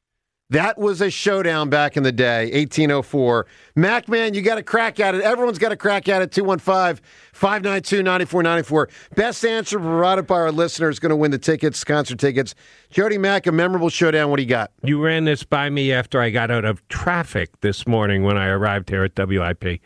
Speaker 4: That was a showdown back in the day, eighteen oh four. Mac, man, you got a crack at it. Everyone's got a crack at it. two one five, five nine two, nine four nine four. Best answer provided by our listeners going to win the tickets, concert tickets. Jody Mack, a memorable showdown. What do you got?
Speaker 5: You ran this by me after I got out of traffic this morning when I arrived here at W I P.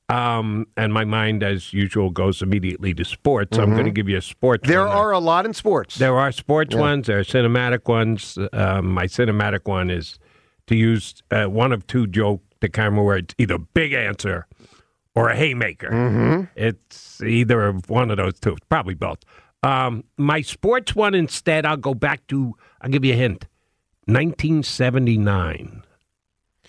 Speaker 5: Um, and my mind, as usual, goes immediately to sports. I'm going to give you a sports
Speaker 4: There
Speaker 5: one.
Speaker 4: are a lot in sports.
Speaker 5: There are sports
Speaker 4: Yeah.
Speaker 5: ones. There are cinematic ones. Um, my cinematic one is to use uh, one of two joke to camera where it's either big answer or a haymaker.
Speaker 4: Mm-hmm.
Speaker 5: It's either of one of those two. Probably both. Um, my sports one instead, I'll go back to, I'll give you a hint, nineteen seventy-nine.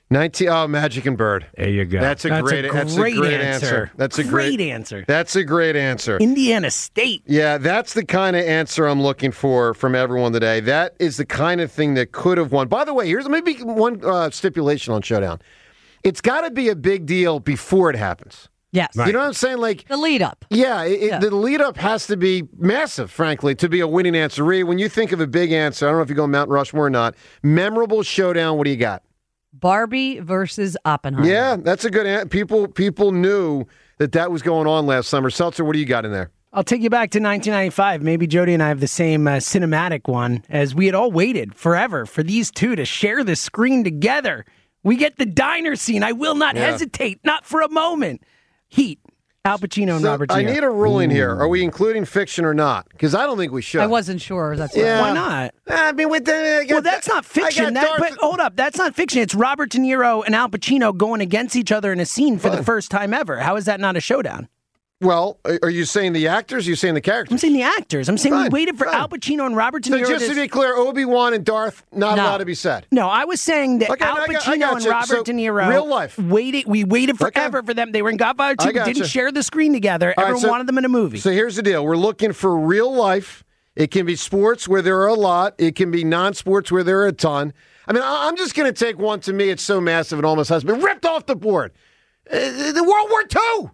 Speaker 4: nineteen Oh, Magic and Bird.
Speaker 5: There you go.
Speaker 4: That's a
Speaker 6: That's
Speaker 4: great.
Speaker 6: a
Speaker 4: that's a
Speaker 6: great
Speaker 4: great
Speaker 6: answer.
Speaker 4: answer. That's a
Speaker 6: Great
Speaker 4: great
Speaker 6: answer.
Speaker 4: That's a great answer.
Speaker 6: Indiana State.
Speaker 4: Yeah, that's the kind of answer I'm looking for from everyone today. That is the kind of thing that could have won. By the way, here's maybe one uh, stipulation on Showdown. It's got to be a big deal before it happens.
Speaker 8: Yes.
Speaker 4: You know what I'm saying? Like
Speaker 8: the lead up.
Speaker 4: Yeah, it,
Speaker 8: Yeah.
Speaker 4: It, the lead up has to be massive, frankly, to be a winning answer. Ree, when you think of a big answer, I don't know if you go Mount Rushmore or not. Memorable Showdown. What do you got?
Speaker 8: Barbie versus Oppenheimer.
Speaker 4: Yeah, that's a good answer. People people knew that that was going on last summer. Seltzer, what do you got in there?
Speaker 6: I'll take you back to nineteen ninety-five. Maybe Jody and I have the same uh, cinematic one, as we had all waited forever for these two to share the screen together. We get the diner scene. I will not
Speaker 4: Yeah.
Speaker 6: hesitate, not for a moment. Heat. Al Pacino and
Speaker 4: So
Speaker 6: Robert De
Speaker 4: I
Speaker 6: Niro.
Speaker 4: need a ruling here. Are we including fiction or not? Because I don't think we should.
Speaker 8: I wasn't sure. That's
Speaker 4: Yeah.
Speaker 6: Why not?
Speaker 4: I mean, with the, I got
Speaker 6: Well, that's
Speaker 4: the-
Speaker 6: not fiction.
Speaker 4: I got
Speaker 6: That,
Speaker 4: Darth-
Speaker 6: but hold up, that's not fiction. It's Robert De Niro and Al Pacino going against each other in a scene for the first time ever. How is that not a showdown?
Speaker 4: Well, are you saying the actors? Or are you saying the characters?
Speaker 6: I'm saying the actors. I'm saying
Speaker 4: Fine,
Speaker 6: we waited for
Speaker 4: fine.
Speaker 6: Al Pacino and Robert De
Speaker 4: So
Speaker 6: Niro.
Speaker 4: just to be clear, Obi-Wan and Darth not
Speaker 8: No.
Speaker 4: allowed to be said.
Speaker 6: No, I was saying that
Speaker 4: Okay,
Speaker 6: Al
Speaker 4: I got- I
Speaker 6: Pacino
Speaker 4: got
Speaker 6: and
Speaker 4: you.
Speaker 6: Robert
Speaker 4: So,
Speaker 6: De Niro
Speaker 4: real life.
Speaker 6: waited. We waited
Speaker 4: Okay.
Speaker 6: forever for them. They were in Godfather
Speaker 4: I
Speaker 6: two, but
Speaker 4: got
Speaker 6: didn't
Speaker 4: you.
Speaker 6: share the screen together.
Speaker 4: All right,
Speaker 6: Everyone
Speaker 4: so-
Speaker 6: wanted them in a movie.
Speaker 4: So here's the deal. We're looking for real life. It can be sports where there are a lot. It can be non-sports where there are a ton. I mean, I- I'm just going to take one. To me, it's so massive it almost has been ripped off the board. Uh, the World War Two.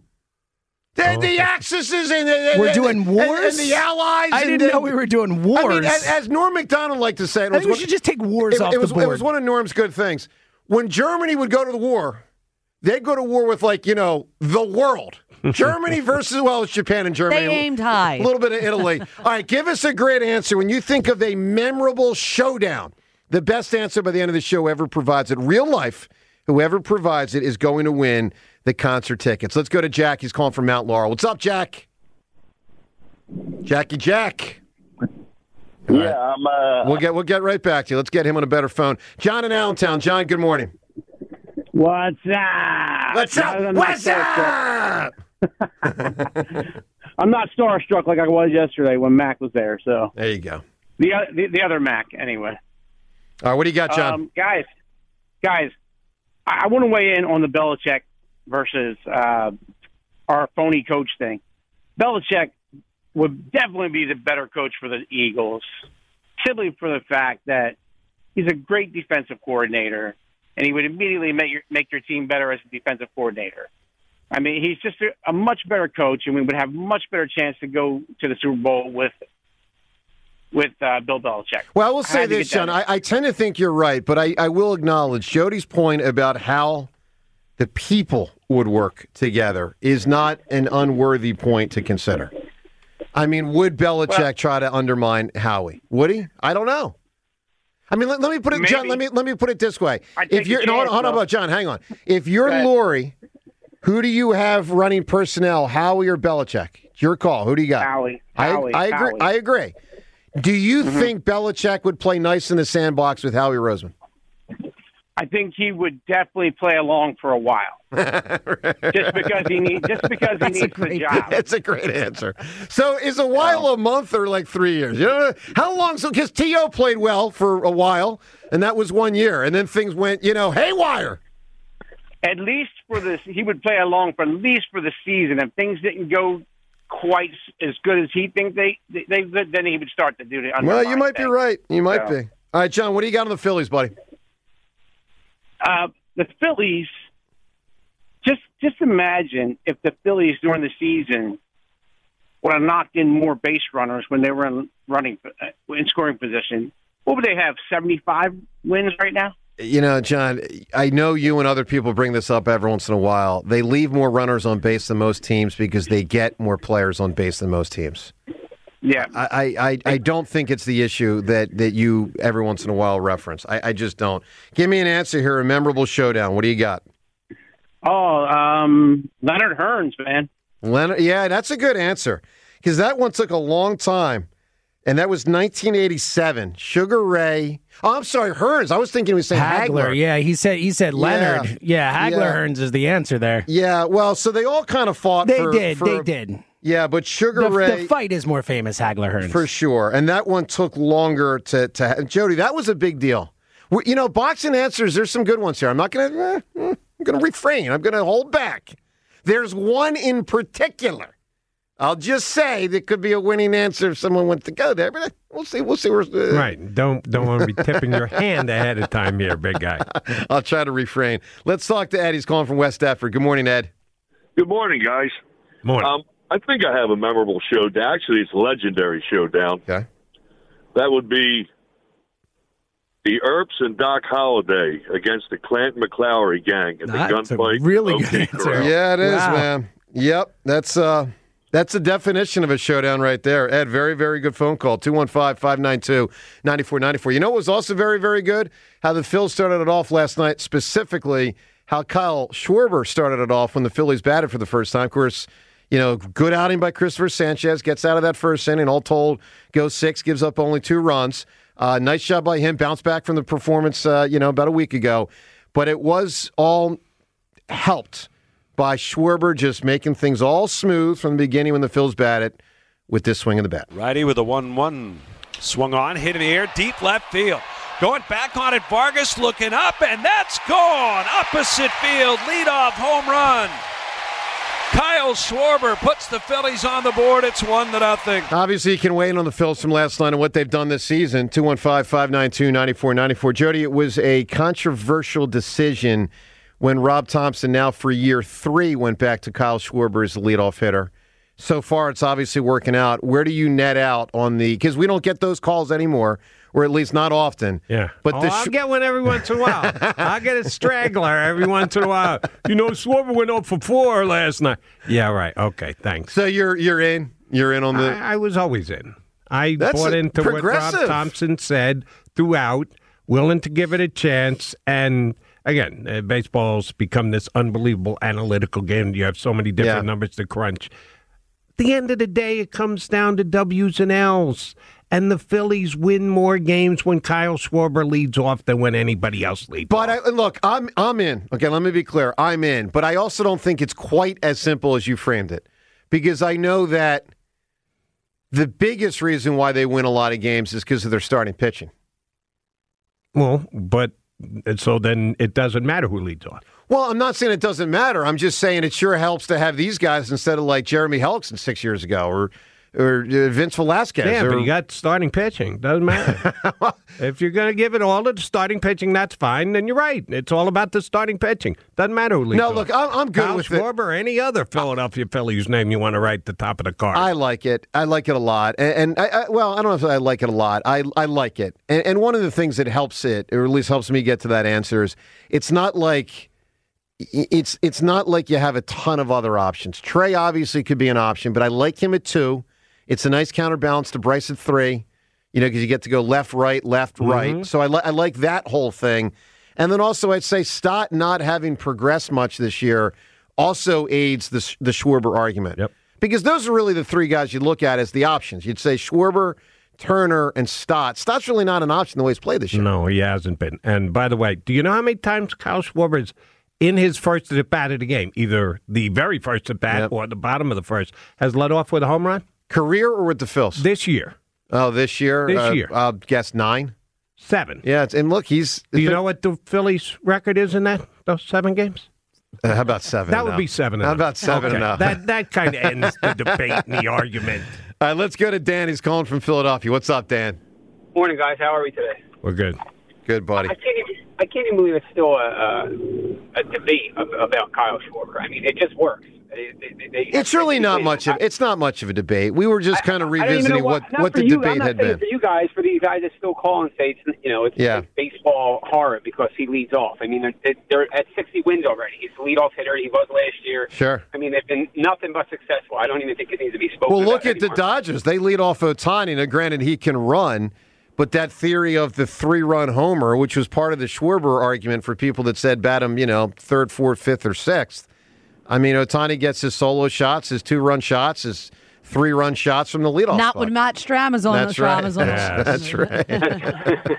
Speaker 4: The, the Axis and the,
Speaker 6: We're
Speaker 4: and-
Speaker 6: doing
Speaker 4: and-
Speaker 6: wars?
Speaker 4: and, the Allies.
Speaker 6: I
Speaker 4: and
Speaker 6: didn't
Speaker 4: the-
Speaker 6: know we were doing wars.
Speaker 4: I mean, as, as Norm Macdonald liked to say, it
Speaker 6: I
Speaker 4: was
Speaker 6: think we
Speaker 4: one-
Speaker 6: should just take wars
Speaker 4: it,
Speaker 6: off
Speaker 4: it was,
Speaker 6: the board.
Speaker 4: It was one of Norm's good things. When Germany would go to the war, they'd go to war with, like, you know, the world. Germany versus, well, it's Japan and Germany.
Speaker 8: They aimed high.
Speaker 4: A little bit of Italy. All right, give us a great answer. When you think of a memorable showdown, the best answer by the end of the show ever provides it. Real life, whoever provides it is going to win the concert tickets. Let's go to Jack. He's calling from Mount Laurel. What's up, Jack? Jackie Jack.
Speaker 13: Yeah, I'm. Uh,
Speaker 4: We'll get we'll get right back to you. Let's get him on a better phone. John in Allentown. John, good morning.
Speaker 13: What's up?
Speaker 4: What's up?
Speaker 13: I'm not
Speaker 4: What's
Speaker 13: starstruck.
Speaker 4: up?
Speaker 13: I'm not starstruck like I was yesterday when Mac was there. So
Speaker 4: There you go.
Speaker 13: the the, the other Mac, anyway.
Speaker 4: All right, what do you got, John?
Speaker 13: Um, guys, guys, I, I want to weigh in on the Belichick versus uh, our phony coach thing. Belichick would definitely be the better coach for the Eagles, simply for the fact that he's a great defensive coordinator, and he would immediately make your make your team better as a defensive coordinator. I mean, he's just a, a much better coach, and we would have a much better chance to go to the Super Bowl with with uh, Bill Belichick.
Speaker 4: Well, I will
Speaker 13: I
Speaker 4: say
Speaker 13: had to
Speaker 4: this,
Speaker 13: get that
Speaker 4: John.
Speaker 13: in.
Speaker 4: I, I tend to think you're right, but I, I will acknowledge Jody's point about how the people would work together is not an unworthy point to consider. I mean, would Belichick
Speaker 13: Well-
Speaker 4: try to undermine Howie? Would he? I don't know. I mean, let, let me put it, John. Let me let me put it this way:
Speaker 13: I'd take
Speaker 4: if you're,
Speaker 13: a
Speaker 4: no, hold on,
Speaker 13: chance,
Speaker 4: hold on,
Speaker 13: though.
Speaker 4: about John. Hang on. If you're
Speaker 13: Go ahead.
Speaker 4: Lori, who do you have running personnel? Howie or Belichick? It's your call. Who do you got?
Speaker 13: Howie.
Speaker 4: I,
Speaker 13: Howie.
Speaker 4: I agree.
Speaker 13: Howie. Mm-hmm.
Speaker 4: I agree. Do you think Belichick would play nice in the sandbox with Howie Roseman?
Speaker 13: I think he would definitely play along for a while, just because he need, just because he needs the job.
Speaker 4: That's a great answer. So is a while a month or like three years? You know, how long? So because T O played well for a while, and that was one year, and then things went, you know, haywire.
Speaker 13: At least for this, he would play along for at least for the season. If things didn't go quite as good as he thinks they they, they would, then he would start to do the.
Speaker 4: Well, you
Speaker 13: undermine
Speaker 4: might be
Speaker 13: thing.
Speaker 4: right. You might
Speaker 13: So-
Speaker 4: be. All right, John. What do you got on the Phillies, buddy?
Speaker 13: Uh, the Phillies, just just imagine if the Phillies during the season would have knocked in more base runners when they were in running uh, in scoring position. What would they have? seventy-five wins right now.
Speaker 4: You know, John, I know you and other people bring this up every once in a while. They leave more runners on base than most teams because they get more players on base than most teams.
Speaker 13: Yeah,
Speaker 4: I, I, I don't think it's the issue that, that you every once in a while reference. I, I just don't. Give me an answer here. A memorable showdown. What do you got?
Speaker 13: Oh, um, Leonard Hearns, man.
Speaker 4: Leonard, yeah, that's a good answer because that one took a long time, and that was nineteen eighty-seven. Sugar Ray. Oh, I'm sorry, Hearns. I was thinking he was saying
Speaker 6: Hagler,
Speaker 4: Hagler.
Speaker 6: yeah, he said he said Leonard. Yeah, Hagler
Speaker 4: Yeah.
Speaker 6: Hearns is the answer there.
Speaker 4: Yeah, well, so they all kind of fought.
Speaker 6: They
Speaker 4: for,
Speaker 6: did,
Speaker 4: for-
Speaker 6: they did.
Speaker 4: Yeah, but Sugar
Speaker 6: The,
Speaker 4: Ray.
Speaker 6: the fight is more famous, Hagler Hearns.
Speaker 4: For sure. And that one took longer to, to Jody, that was a big deal. Well, you know, boxing answers, there's some good ones here. I'm not going to, eh, I'm going to refrain. I'm going to hold back. There's one in particular. I'll just say there could be a winning answer if someone wants to go there, but we'll see. We'll see. Where, uh...
Speaker 5: Right. Don't don't want to be tipping your hand ahead of time here, big guy.
Speaker 4: I'll try to refrain. Let's talk to Ed. He's calling from West Stafford. Good morning, Ed.
Speaker 14: Good morning, guys.
Speaker 5: Morning.
Speaker 14: Um, I think I have a memorable showdown. Actually, it's a legendary showdown.
Speaker 4: Okay.
Speaker 14: That would be the Earps and Doc Holliday against the Clanton McClowry gang in the
Speaker 6: That's
Speaker 14: gunfight.
Speaker 6: a really
Speaker 14: OK
Speaker 6: good answer.
Speaker 14: Corral.
Speaker 4: Yeah, it is,
Speaker 6: Wow.
Speaker 4: man. Yep. That's uh, that's the definition of a showdown right there. Ed, very, very good phone call. two one five, five nine two, nine four nine four. You know what was also very, very good? How the Phils started it off last night, specifically how Kyle Schwarber started it off when the Phillies batted for the first time. Of course, you know, good outing by Christopher Sanchez. Gets out of that first inning. All told, goes six, gives up only two runs. Uh, nice job by him. Bounced back from the performance, uh, you know, about a week ago. But it was all helped by Schwarber just making things all smooth from the beginning when the Phils batted with this swing of the bat.
Speaker 7: Righty with a one one. Swung on, hit in the air, deep left field. Going back on it, Vargas looking up, and that's gone. Opposite field, leadoff home run. Kyle Schwarber puts the Phillies on the board. It's one to nothing.
Speaker 4: Obviously, you can weigh in on the Phils from last night and what they've done this season. two one five, five nine two, nine four nine four. Jody, it was a controversial decision when Rob Thompson, now for year three, went back to Kyle Schwarber as the leadoff hitter. So far, it's obviously working out. Where do you net out on the – because we don't get those calls anymore, or at least not often.
Speaker 5: Yeah.
Speaker 4: But
Speaker 5: oh,
Speaker 4: the
Speaker 5: I'll
Speaker 4: sh-
Speaker 5: get one every once in a while. I'll get a straggler every once in a while. You know, Schwarber went up for four last night. Yeah, right. Okay, thanks.
Speaker 4: So you're you're in? You're in on the
Speaker 5: I, I was always in. I
Speaker 4: That's
Speaker 5: bought
Speaker 4: a-
Speaker 5: into what Rob
Speaker 4: progressive.
Speaker 5: Thompson said throughout, willing to give it a chance. And again, uh, baseball's become this unbelievable analytical game. You have so many different
Speaker 4: Yeah.
Speaker 5: numbers to crunch. At the end of the day, it comes down to W's and L's. And the Phillies win more games when Kyle Schwarber leads off than when anybody else leads
Speaker 4: But
Speaker 5: off.
Speaker 4: I, look, I'm I'm in. Okay, let me be clear. I'm in. But I also don't think it's quite as simple as you framed it, because I know that the biggest reason why they win a lot of games is because of their starting pitching.
Speaker 5: Well, but and so then it doesn't matter who leads off.
Speaker 4: Well, I'm not saying it doesn't matter. I'm just saying it sure helps to have these guys instead of like Jeremy Hellickson six years ago or or uh, Vince Velasquez.
Speaker 5: Yeah,
Speaker 4: or,
Speaker 5: but you got starting pitching. Doesn't matter. If you're going to give it all to the starting pitching, that's fine. Then you're right. It's all about the starting pitching. Doesn't matter who leads
Speaker 4: No,
Speaker 5: off.
Speaker 4: look, I'm, I'm good
Speaker 5: Kyle
Speaker 4: with
Speaker 5: Schwarber or any other Philadelphia Philly whose name you want to write at the top of the card.
Speaker 4: I like it. I like it a lot. And, and I, I, well, I don't know if I like it a lot. I, I like it. And, and one of the things that helps it, or at least helps me get to that answer, is it's not like it's it's not like you have a ton of other options. Trey obviously could be an option, but I like him at two. It's a nice counterbalance to Bryce at three, you know, because you get to go left, right, left,
Speaker 5: Mm-hmm.
Speaker 4: right. So I, li- I like that whole thing. And then also I'd say Stott not having progressed much this year also aids the, the Schwarber argument.
Speaker 5: Yep.
Speaker 4: Because those are really the three guys you'd look at as the options. You'd say Schwarber, Turner, and Stott. Stott's really not an option the way he's played this year.
Speaker 5: No, he hasn't been. And by the way, do you know how many times Kyle Schwarber's in his first at bat of the game, either the very first at bat
Speaker 4: Yep.
Speaker 5: or the bottom of the first, has led off with a home run?
Speaker 4: Career or with the Phils?
Speaker 5: This year.
Speaker 4: Oh, this year?
Speaker 5: This
Speaker 4: uh,
Speaker 5: year.
Speaker 4: I'll guess nine.
Speaker 5: Seven.
Speaker 4: Yeah, it's, and look, he's...
Speaker 5: Do you know what the Phillies' record is in that those seven games?
Speaker 4: Uh, how about seven?
Speaker 5: That would
Speaker 4: now?
Speaker 5: be seven.
Speaker 4: How
Speaker 5: enough.
Speaker 4: about seven
Speaker 5: okay.
Speaker 4: enough?
Speaker 5: That that kind of ends the debate and the argument.
Speaker 4: All right, let's go to Dan. He's calling from Philadelphia. What's up, Dan?
Speaker 15: Morning, guys. How are we today?
Speaker 5: We're good.
Speaker 4: Good, buddy.
Speaker 15: I can't even, I can't even believe it's still a, a, a debate of, about Kyle Schwarber. I mean, it just works. They, they, they,
Speaker 4: It's really not much of it's not much of a debate. We were just kind of
Speaker 15: I don't even
Speaker 4: revisiting
Speaker 15: know
Speaker 4: what,
Speaker 15: not
Speaker 4: what
Speaker 15: for
Speaker 4: the
Speaker 15: you,
Speaker 4: debate
Speaker 15: I'm not
Speaker 4: had
Speaker 15: saying
Speaker 4: been.
Speaker 15: for you guys, for these guys that still call and say it's you know it's,
Speaker 4: Yeah.
Speaker 15: it's baseball horror because he leads off. I mean, they're, they're at sixty wins already. He's the leadoff hitter. He was last year.
Speaker 4: Sure.
Speaker 15: I mean, they've been nothing but successful. I don't even think it needs to be spoken.
Speaker 4: Well, look
Speaker 15: about
Speaker 4: at the
Speaker 15: anymore.
Speaker 4: Dodgers. They lead off Ohtani. Now, granted, he can run, but that theory of the three-run homer, which was part of the Schwarber argument for people that said bat him, you know, third, fourth, fifth, or sixth. I mean, Ohtani gets his solo shots, his two-run shots, his three-run shots from the leadoff
Speaker 8: Not
Speaker 4: spot.
Speaker 8: when Matt Stram is on.
Speaker 4: That's
Speaker 8: the
Speaker 4: right.
Speaker 8: Stram is on.
Speaker 4: Yeah, that's right.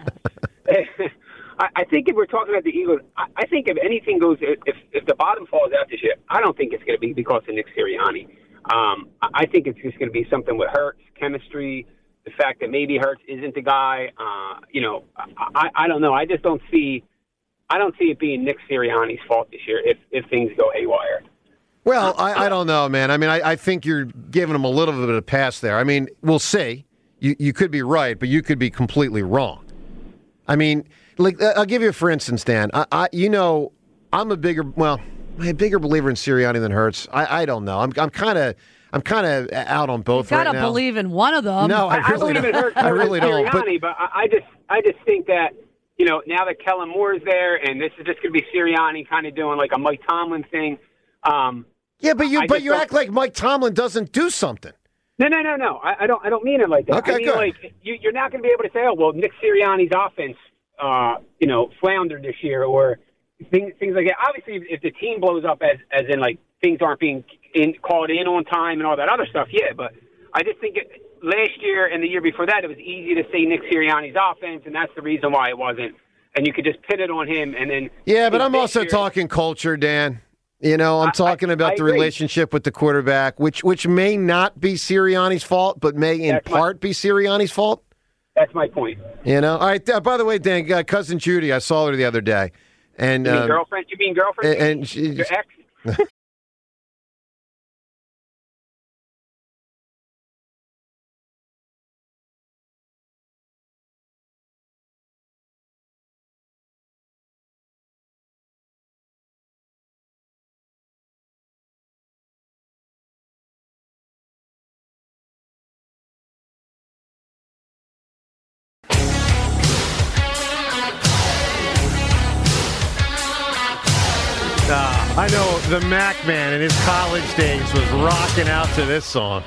Speaker 15: I, I think if we're talking about the Eagles, I, I think if anything goes, if if the bottom falls out this year, I don't think it's going to be because of Nick Sirianni. Um, I I think it's just going to be something with Hurts, chemistry, the fact that maybe Hurts isn't the guy. Uh, you know, I, I don't know. I just don't see I don't see it being Nick Sirianni's fault this year if, if things go haywire.
Speaker 4: Well, I, I don't know, man. I mean, I, I think you're giving him a little bit of a pass there. I mean, we'll see. You you could be right, but you could be completely wrong. I mean, like I'll give you a for instance, Dan. I, I you know, I'm a bigger well, I'm a bigger believer in Sirianni than Hurts. I, I don't know. I'm I'm kind of I'm kind of out on both
Speaker 8: you
Speaker 4: right now.
Speaker 8: gotta believe in one of them.
Speaker 4: No, I really
Speaker 15: I
Speaker 4: don't.
Speaker 15: Hurts,
Speaker 4: I really don't. But,
Speaker 15: but I, I just I just think that you know now that Kellen Moore's there, and this is just going to be Sirianni kind of doing like a Mike Tomlin thing. Um,
Speaker 4: yeah, but you
Speaker 15: I
Speaker 4: but you
Speaker 15: don't...
Speaker 4: act like Mike Tomlin doesn't do something.
Speaker 15: No, no, no, no. I, I don't. I don't mean it like that.
Speaker 4: Okay,
Speaker 15: I mean
Speaker 4: good.
Speaker 15: like you, you're not going to be able to say, "Oh, well, Nick Sirianni's offense, uh, you know, floundered this year," or things, things like that. Obviously, if the team blows up, as as in like things aren't being in, called in on time and all that other stuff, yeah. But I just think it, last year and the year before that, it was easy to say Nick Sirianni's offense, and that's the reason why it wasn't. And you could just pin it on him, and then
Speaker 4: yeah. But I'm
Speaker 15: this
Speaker 4: also
Speaker 15: year,
Speaker 4: talking culture, Dan. You know, I'm talking
Speaker 15: I,
Speaker 4: about
Speaker 15: I
Speaker 4: the
Speaker 15: agree.
Speaker 4: relationship with the quarterback, which which may not be Sirianni's fault, but may in
Speaker 15: That's my-
Speaker 4: part be Sirianni's fault.
Speaker 15: That's my point.
Speaker 4: You know. All right. Uh, by the way, Dan, uh, cousin Judy, I saw her the other day, and
Speaker 15: You mean
Speaker 4: uh,
Speaker 15: girlfriend? You mean girlfriend?
Speaker 4: and- and she-
Speaker 15: Your ex?
Speaker 4: Uh, I know the Mac Man in his college days was rocking out to this song.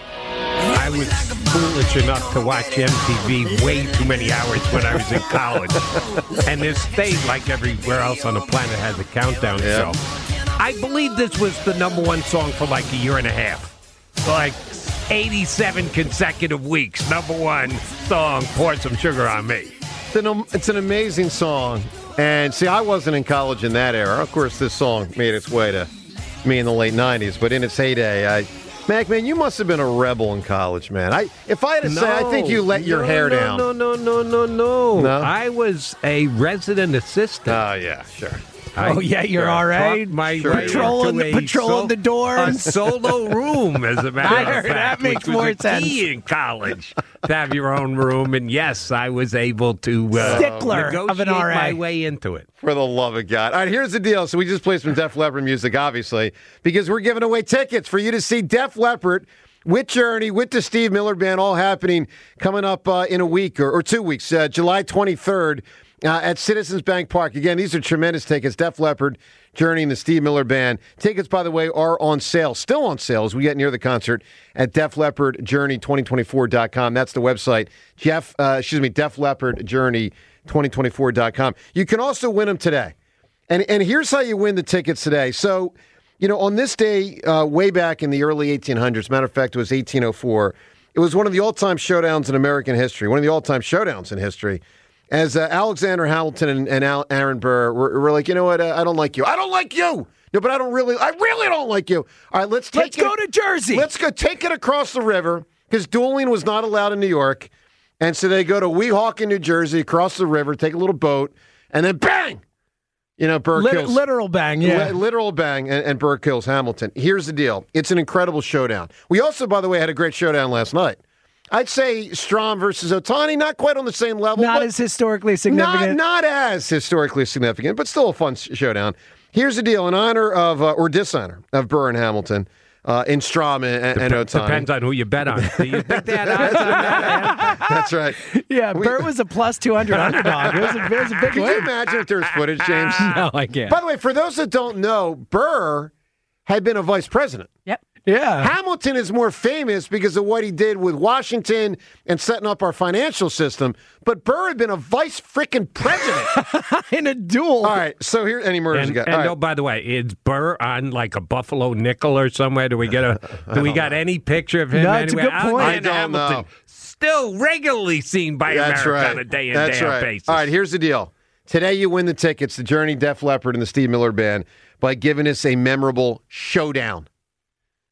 Speaker 5: I was foolish enough to watch M T V way too many hours when I was in college. And this state, like everywhere else on the planet, has a countdown
Speaker 4: Yeah.
Speaker 5: show. I believe this was the number one song for like a year and a half. Like eighty-seven consecutive weeks. Number one song, Pour Some Sugar on Me.
Speaker 4: It's an, it's an amazing song. And see, I wasn't in college in that era. Of course, this song made its way to me in the late nineties. But in its heyday, I, Mac, man, you must have been a rebel in college, man. I, if I had to
Speaker 5: No,
Speaker 4: say, I think you let your
Speaker 5: no,
Speaker 4: hair
Speaker 5: no,
Speaker 4: down.
Speaker 5: No, no, no, no, no,
Speaker 4: No?
Speaker 5: I was a resident assistant.
Speaker 4: Oh, yeah, sure.
Speaker 6: Oh, yeah, you're all right.
Speaker 5: My
Speaker 4: Sure.
Speaker 5: way
Speaker 6: Patrolling
Speaker 5: into
Speaker 6: the-
Speaker 5: a
Speaker 6: patrolling the doors.
Speaker 5: A solo room, as a matter
Speaker 6: I
Speaker 5: of
Speaker 6: heard
Speaker 5: fact.
Speaker 6: that makes
Speaker 5: which was
Speaker 6: more
Speaker 5: a
Speaker 6: sense.
Speaker 5: key in college to have your own room. And yes, I was able to uh,
Speaker 6: Stickler
Speaker 5: negotiate
Speaker 6: of an R A.
Speaker 5: my way into it.
Speaker 4: For the love of God. All right, here's the deal. So we just played some Def Leppard music, obviously, because we're giving away tickets for you to see Def Leppard with Journey, with the Steve Miller Band, all happening coming up uh, in a week or, or two weeks, uh, July twenty-third uh, at Citizens Bank Park. Again, these are tremendous tickets. Def Leppard, Journey, and the Steve Miller Band. Tickets, by the way, are on sale, still on sale as we get near the concert at Def Leppard Journey twenty twenty-four dot com. That's the website. Jeff, uh, excuse me, Def Leppard Journey twenty twenty-four dot com. You can also win them today. And and here's how you win the tickets today. So, you know, on this day, uh, way back in the early eighteen hundreds, matter of fact, it was eighteen oh four, it was one of the all-time showdowns in American history, one of the all-time showdowns in history, as uh, Alexander Hamilton and, and Al, Aaron Burr were, were like, you know what, uh, I don't like you. I don't like you! No, but I don't really, I really don't like you. All right, let's take
Speaker 6: Let's
Speaker 4: it.
Speaker 6: go to Jersey.
Speaker 4: Let's go take it across the river, because dueling was not allowed in New York. And so they go to Weehawken, New Jersey, across the river, take a little boat, and then bang! You know, Burr
Speaker 6: Lit-
Speaker 4: kills.
Speaker 6: literal bang, yeah.
Speaker 4: Li- literal bang, and, and Burr kills Hamilton. Here's the deal. It's an incredible showdown. We also, by the way, had a great showdown last night. I'd say Strom versus Ohtani, not quite on the same level.
Speaker 6: Not
Speaker 4: but
Speaker 6: as historically significant.
Speaker 4: Not, not as historically significant, but still a fun sh- showdown. Here's the deal. In honor of, uh, or dishonor of Burr and Hamilton, uh, in Strom and, and, and Ohtani.
Speaker 5: Depends on who you bet on. Do you think that odds on that?
Speaker 4: That's right.
Speaker 6: Yeah, Burr was a plus two hundred underdog. It was a, it was a big
Speaker 4: Can
Speaker 6: win.
Speaker 4: you imagine if there's footage, James?
Speaker 6: No, I can't.
Speaker 4: By the way, for those that don't know, Burr had been a vice president.
Speaker 8: Yep.
Speaker 6: Yeah.
Speaker 4: Hamilton is more famous because of what he did with Washington and setting up our financial system. But Burr had been a vice frickin' president
Speaker 6: in a duel.
Speaker 4: All right, so here, any murders
Speaker 5: And,
Speaker 4: you got?
Speaker 5: and
Speaker 4: All
Speaker 5: oh,
Speaker 4: right.
Speaker 5: by the way, is Burr on like a Buffalo nickel or somewhere? Do we get a? Do we got any picture of him
Speaker 6: No, it's a
Speaker 5: anywhere?
Speaker 6: good point.
Speaker 4: I
Speaker 5: Alexander
Speaker 4: don't know.
Speaker 5: Hamilton, still regularly seen by
Speaker 4: That's
Speaker 5: America
Speaker 4: right.
Speaker 5: on a day in
Speaker 4: That's
Speaker 5: day out
Speaker 4: right.
Speaker 5: basis.
Speaker 4: All right, here's the deal. Today you win the tickets to Journey, Def Leppard, and the Steve Miller Band by giving us a memorable showdown.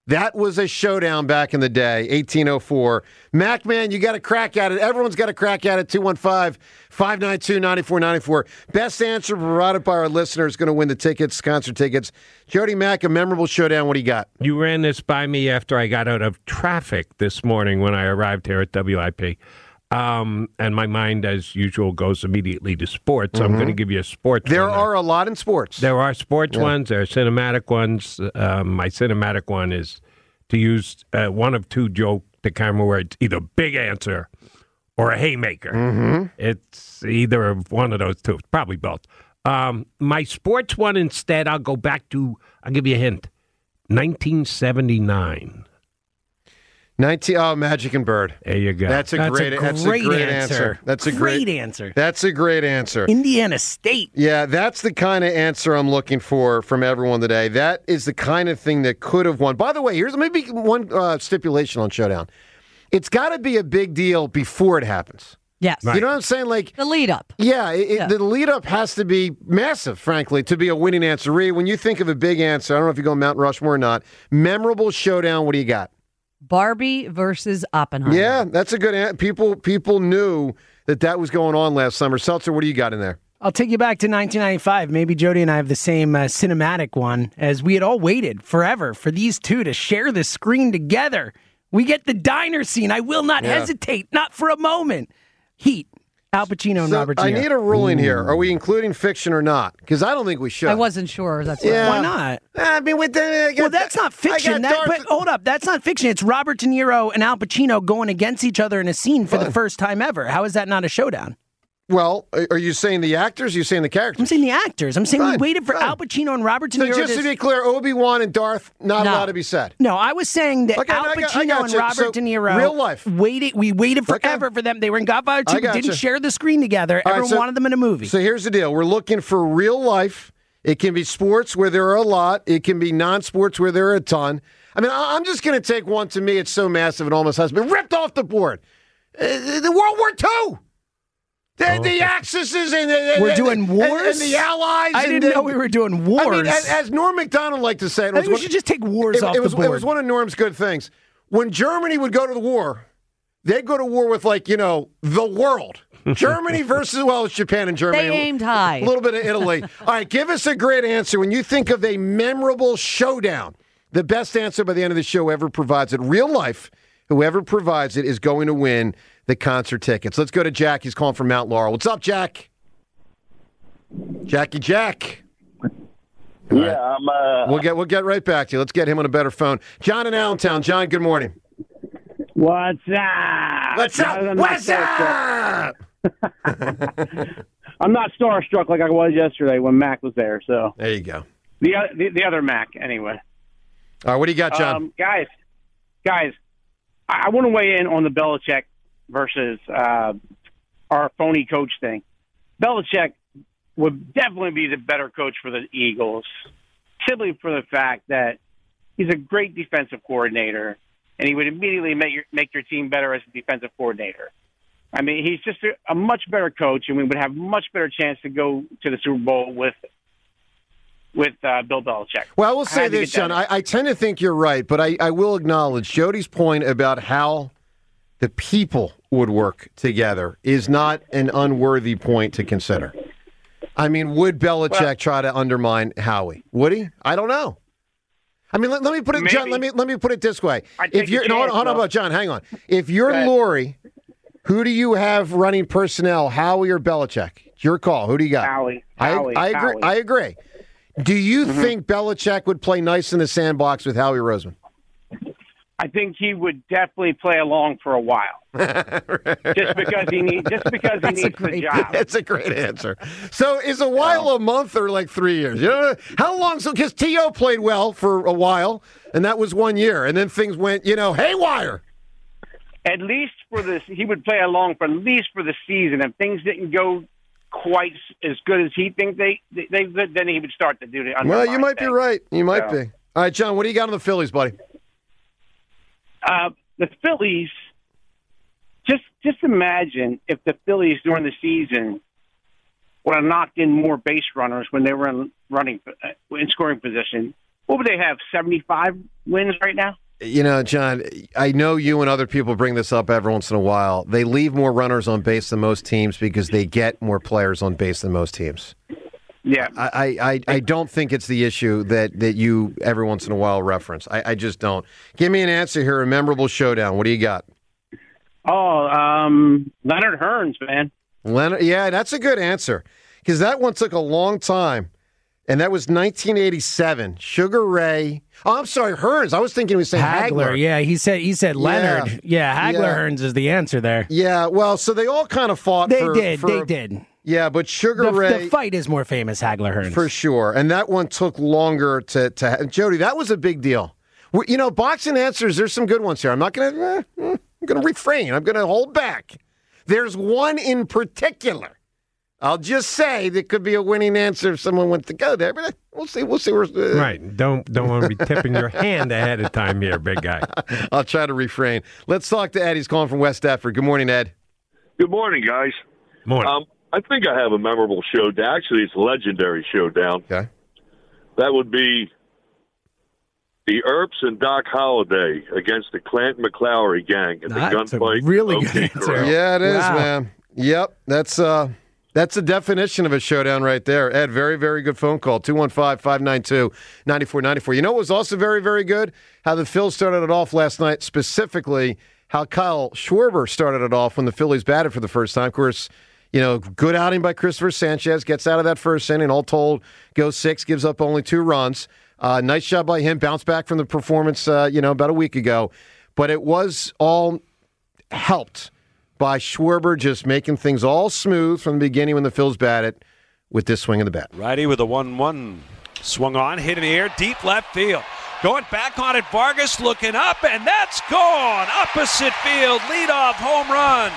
Speaker 4: That was a showdown back in the day, eighteen oh four. Mac, man, you got a crack at it. Everyone's got a crack at it. two one five, five nine two, nine four nine four. Best answer provided by our listeners going to win the tickets, concert tickets. Jody Mack, a memorable showdown. What do you got?
Speaker 5: You ran this by me after I got out of traffic this morning when I arrived here at W I P. Um, and my mind, as usual, goes immediately to sports. Mm-hmm. I'm going to give you a sports
Speaker 4: There
Speaker 5: one.
Speaker 4: are a lot in sports.
Speaker 5: There are sports
Speaker 4: yeah.
Speaker 5: ones. There are cinematic ones. Um, my cinematic one is to use uh, one of two joke to camera where it's either big answer or a haymaker.
Speaker 4: Mm-hmm.
Speaker 5: It's either of one of those two. Probably both. Um, my sports one instead, I'll go back to, I'll give you a hint, nineteen seventy-nine.
Speaker 4: nineteen Oh, Magic and Bird.
Speaker 5: There you go.
Speaker 4: That's a
Speaker 6: That's
Speaker 4: great.
Speaker 6: a
Speaker 4: That's
Speaker 6: great
Speaker 4: a great
Speaker 6: answer.
Speaker 4: answer. That's a
Speaker 6: Great
Speaker 4: great
Speaker 6: answer.
Speaker 4: That's a great answer.
Speaker 6: Indiana State.
Speaker 4: Yeah, that's the kind of answer I'm looking for from everyone today. That is the kind of thing that could have won. By the way, here's maybe one uh, stipulation on Showdown. It's got to be a big deal before it happens.
Speaker 8: Yes.
Speaker 4: You know what I'm saying? Like
Speaker 8: the lead up.
Speaker 4: Yeah, it,
Speaker 8: Yeah.
Speaker 4: It, the lead up has to be massive, frankly, to be a winning answer. Ree, when you think of a big answer, I don't know if you go Mount Rushmore or not. Memorable Showdown. What do you got?
Speaker 8: Barbie versus Oppenheimer.
Speaker 4: Yeah, that's a good answer. People people knew that that was going on last summer. Seltzer, what do you got in there?
Speaker 6: I'll take you back to nineteen ninety-five. Maybe Jody and I have the same uh, cinematic one, as we had all waited forever for these two to share the screen together. We get the diner scene. I will not
Speaker 4: Yeah.
Speaker 6: hesitate, not for a moment. Heat. Al Pacino and
Speaker 4: So
Speaker 6: Robert De
Speaker 4: I
Speaker 6: Niro.
Speaker 4: need a ruling here. Are we including fiction or not? Because I don't think we should.
Speaker 8: I wasn't sure. That's
Speaker 4: Yeah.
Speaker 6: Why not?
Speaker 4: I mean, with the, I got
Speaker 6: Well, that's
Speaker 4: the-
Speaker 6: not fiction.
Speaker 4: I got
Speaker 6: That,
Speaker 4: Darth-
Speaker 6: but hold up, that's not fiction. It's Robert De Niro and Al Pacino going against each other in a scene for the first time ever. How is that not a showdown?
Speaker 4: Well, are you saying the actors? Or are you saying the characters?
Speaker 6: I'm saying the actors. I'm saying
Speaker 4: Fine,
Speaker 6: we waited for
Speaker 4: fine.
Speaker 6: Al Pacino and Robert De
Speaker 4: So
Speaker 6: Niro.
Speaker 4: just to be clear, Obi-Wan and Darth not
Speaker 6: No.
Speaker 4: allowed to be said.
Speaker 6: No, I was saying that
Speaker 4: Okay,
Speaker 6: Al
Speaker 4: I got- I
Speaker 6: Pacino
Speaker 4: got
Speaker 6: and
Speaker 4: you.
Speaker 6: Robert
Speaker 4: So,
Speaker 6: De Niro
Speaker 4: real life.
Speaker 6: waited. We waited
Speaker 4: Okay.
Speaker 6: forever for them. They were in Godfather
Speaker 4: I
Speaker 6: two, but
Speaker 4: got
Speaker 6: didn't
Speaker 4: you.
Speaker 6: share the screen together.
Speaker 4: All right,
Speaker 6: Everyone
Speaker 4: so-
Speaker 6: wanted them in a movie.
Speaker 4: So here's the deal. We're looking for real life. It can be sports where there are a lot. It can be non-sports where there are a ton. I mean, I- I'm just going to take one. To me, it's so massive it almost has been ripped off the board. Uh, the World War Two. The, the Axis and the,
Speaker 6: We're
Speaker 4: and-
Speaker 6: doing
Speaker 4: and-
Speaker 6: wars?
Speaker 4: and the Allies.
Speaker 6: I
Speaker 4: and
Speaker 6: didn't
Speaker 4: the-
Speaker 6: know we were doing wars.
Speaker 4: I mean, as, as Norm Macdonald liked to say, it
Speaker 6: I
Speaker 4: was
Speaker 6: think we
Speaker 4: one-
Speaker 6: should just take wars
Speaker 4: it,
Speaker 6: off
Speaker 4: it was,
Speaker 6: the board.
Speaker 4: It was one of Norm's good things. When Germany would go to the war, they'd go to war with, like, you know, the world. Germany versus, well, it's Japan and Germany.
Speaker 8: They aimed high.
Speaker 4: A little bit of Italy. All right, give us a great answer. When you think of a memorable showdown, the best answer by the end of the show ever provides it. Real life, whoever provides it is going to win the concert tickets. Let's go to Jack. He's calling from Mount Laurel. What's up, Jack? Jackie Jack.
Speaker 16: Yeah, I'm. Uh,
Speaker 4: We'll get we'll get right back to you. Let's get him on a better phone. John in Allentown. John, good morning.
Speaker 13: What's up?
Speaker 4: What's up?
Speaker 13: I'm not
Speaker 4: What's
Speaker 13: starstruck.
Speaker 4: up?
Speaker 13: I'm not starstruck like I was yesterday when Mac was there. So
Speaker 4: There you go.
Speaker 13: the o- the, the other Mac, anyway.
Speaker 4: All right, what do you got, John?
Speaker 13: Um, guys, guys, I, I want to weigh in on the Belichick versus uh, our phony coach thing. Belichick would definitely be the better coach for the Eagles, simply for the fact that he's a great defensive coordinator, and he would immediately make your make your team better as a defensive coordinator. I mean, he's just a, a much better coach, and we would have much better chance to go to the Super Bowl with with uh, Bill Belichick.
Speaker 4: Well, I will
Speaker 13: I
Speaker 4: say
Speaker 13: had to
Speaker 4: this,
Speaker 13: get that
Speaker 4: John.
Speaker 13: in.
Speaker 4: I, I tend to think you're right, but I, I will acknowledge Jody's point about how the people would work together is not an unworthy point to consider. I mean, would Belichick
Speaker 13: Well-
Speaker 4: try to undermine Howie? Would he? I don't know. I mean, let, let me put it, John. Let me let me put it this way:
Speaker 13: I'd take
Speaker 4: if you're,
Speaker 13: a
Speaker 4: no, hold,
Speaker 13: chance,
Speaker 4: hold on,
Speaker 13: though.
Speaker 4: about John. Hang on. If you're
Speaker 13: Go ahead.
Speaker 4: Lori, who do you have running personnel? Howie or Belichick? It's your call. Who do you got?
Speaker 13: Howie.
Speaker 4: I,
Speaker 13: Howie.
Speaker 4: I agree.
Speaker 13: Howie. Mm-hmm.
Speaker 4: I agree. Do you think Belichick would play nice in the sandbox with Howie Roseman?
Speaker 13: I think he would definitely play along for a while, just because he need, just because he needs the job.
Speaker 4: That's a great answer. So is a while a month or like three years? You know, how long? So because T O played well for a while, and that was one year, and then things went, you know, haywire.
Speaker 13: At least for this, he would play along for at least for the season. If things didn't go quite as good as he thinks they they, they would, then he would start to do the.
Speaker 4: Well, you
Speaker 13: undermine
Speaker 4: might be
Speaker 13: thing.
Speaker 4: right. You might
Speaker 13: So-
Speaker 4: be. All right, John. What do you got on the Phillies, buddy?
Speaker 13: Uh, the Phillies, just just imagine if the Phillies during the season would have knocked in more base runners when they were in running uh, in scoring position. what would they have? seventy-five wins right now.
Speaker 4: You know, John, I know you and other people bring this up every once in a while. They leave more runners on base than most teams because they get more players on base than most teams.
Speaker 13: Yeah.
Speaker 4: I, I, I don't think it's the issue that, that you every once in a while reference. I, I just don't. Give me an answer here, a memorable showdown. What do you got?
Speaker 13: Oh, um, Leonard Hearns, man.
Speaker 4: Leonard, yeah, that's a good answer because that one took a long time. And that was nineteen eighty-seven. Sugar Ray. Oh, I'm sorry, Hearns. I was thinking he was saying Hagler.
Speaker 6: Hagler. Yeah, he said he said Leonard. Yeah, yeah Hagler
Speaker 4: yeah.
Speaker 6: Hearns is the answer there.
Speaker 4: Yeah, well, so they all kind of fought.
Speaker 6: They
Speaker 4: for,
Speaker 6: did.
Speaker 4: for,
Speaker 6: they did.
Speaker 4: Yeah, but Sugar
Speaker 6: the,
Speaker 4: Ray.
Speaker 6: The fight is more famous, Hagler Hearns.
Speaker 4: For sure. And that one took longer to. to Jody, that was a big deal. We're, you know, boxing answers, there's some good ones here. I'm not going to. Eh, I'm going to refrain. I'm going to hold back. There's one in particular. I'll just say there could be a winning answer if someone went to go there, but we'll see. We'll see. Where, uh...
Speaker 5: Right. Don't don't want to be tipping your hand ahead of time here, big guy.
Speaker 4: I'll try to refrain. Let's talk to Ed. He's calling from West Stafford. Good morning, Ed.
Speaker 14: Good morning, guys.
Speaker 5: Morning.
Speaker 14: Um, I think I have a memorable showdown. Actually, it's a legendary showdown.
Speaker 4: Okay.
Speaker 14: That would be the Earps and Doc Holliday against the Clanton McClowry gang at the
Speaker 6: That's
Speaker 14: gunfight.
Speaker 6: A really good answer.
Speaker 4: Yeah, it is,
Speaker 6: wow.
Speaker 4: man. Yep. That's uh That's the definition of a showdown right there. Ed, very, very good phone call. two one five, five nine two, nine four nine four. You know what was also very, very good? How the Phils started it off last night, specifically how Kyle Schwarber started it off when the Phillies batted for the first time. Of course, you know, good outing by Christopher Sanchez. Gets out of that first inning. All told, goes six, gives up only two runs. Uh, nice job by him. Bounced back from the performance, uh, you know, about a week ago. But it was all helped by Schwarber just making things all smooth from the beginning when the Phils batted with this swing of the bat.
Speaker 7: Righty with a one one. Swung on, hit in the air, deep left field. Going back on it, Vargas looking up, and that's gone. Opposite field, leadoff home run.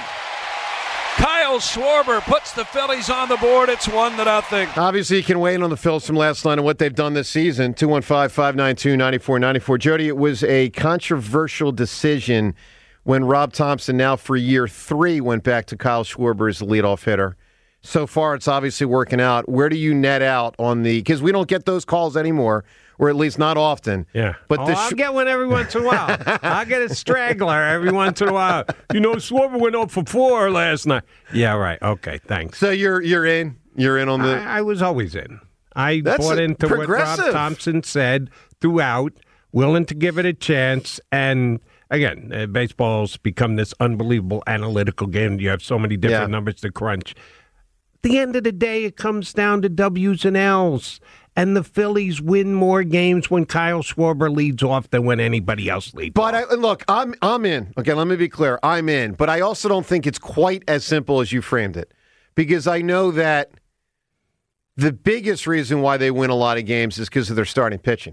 Speaker 7: Kyle Schwarber puts the Phillies on the board. It's one to nothing.
Speaker 4: Obviously, you can weigh in on the Phils from last night and what they've done this season. two one five, five nine two, nine four nine four. Jody, it was a controversial decision when Rob Thompson, now for year three, went back to Kyle Schwarber as the leadoff hitter. So far, it's obviously working out. Where do you net out on the – because we don't get those calls anymore, or at least not often.
Speaker 5: Yeah.
Speaker 4: But
Speaker 5: oh,
Speaker 4: the
Speaker 5: I'll
Speaker 4: sh-
Speaker 5: get one every once in a while. I'll get a straggler every once in a while. You know, Schwarber went up for four last night. Yeah, right. Okay, thanks.
Speaker 4: So you're you're in? You're in on the
Speaker 5: – I, I was always in. I
Speaker 4: That's
Speaker 5: bought into what Rob Thompson said throughout, willing to give it a chance, and – Again, uh, baseball's become this unbelievable analytical game. You have so many different
Speaker 4: Yeah.
Speaker 5: numbers to crunch. At the end of the day, it comes down to W's and L's. And the Phillies win more games when Kyle Schwarber leads off than when anybody else leads
Speaker 4: But
Speaker 5: off.
Speaker 4: I, look, I'm I'm in. Okay, let me be clear. I'm in. But I also don't think it's quite as simple as you framed it. Because I know that the biggest reason why they win a lot of games is because of their starting pitching.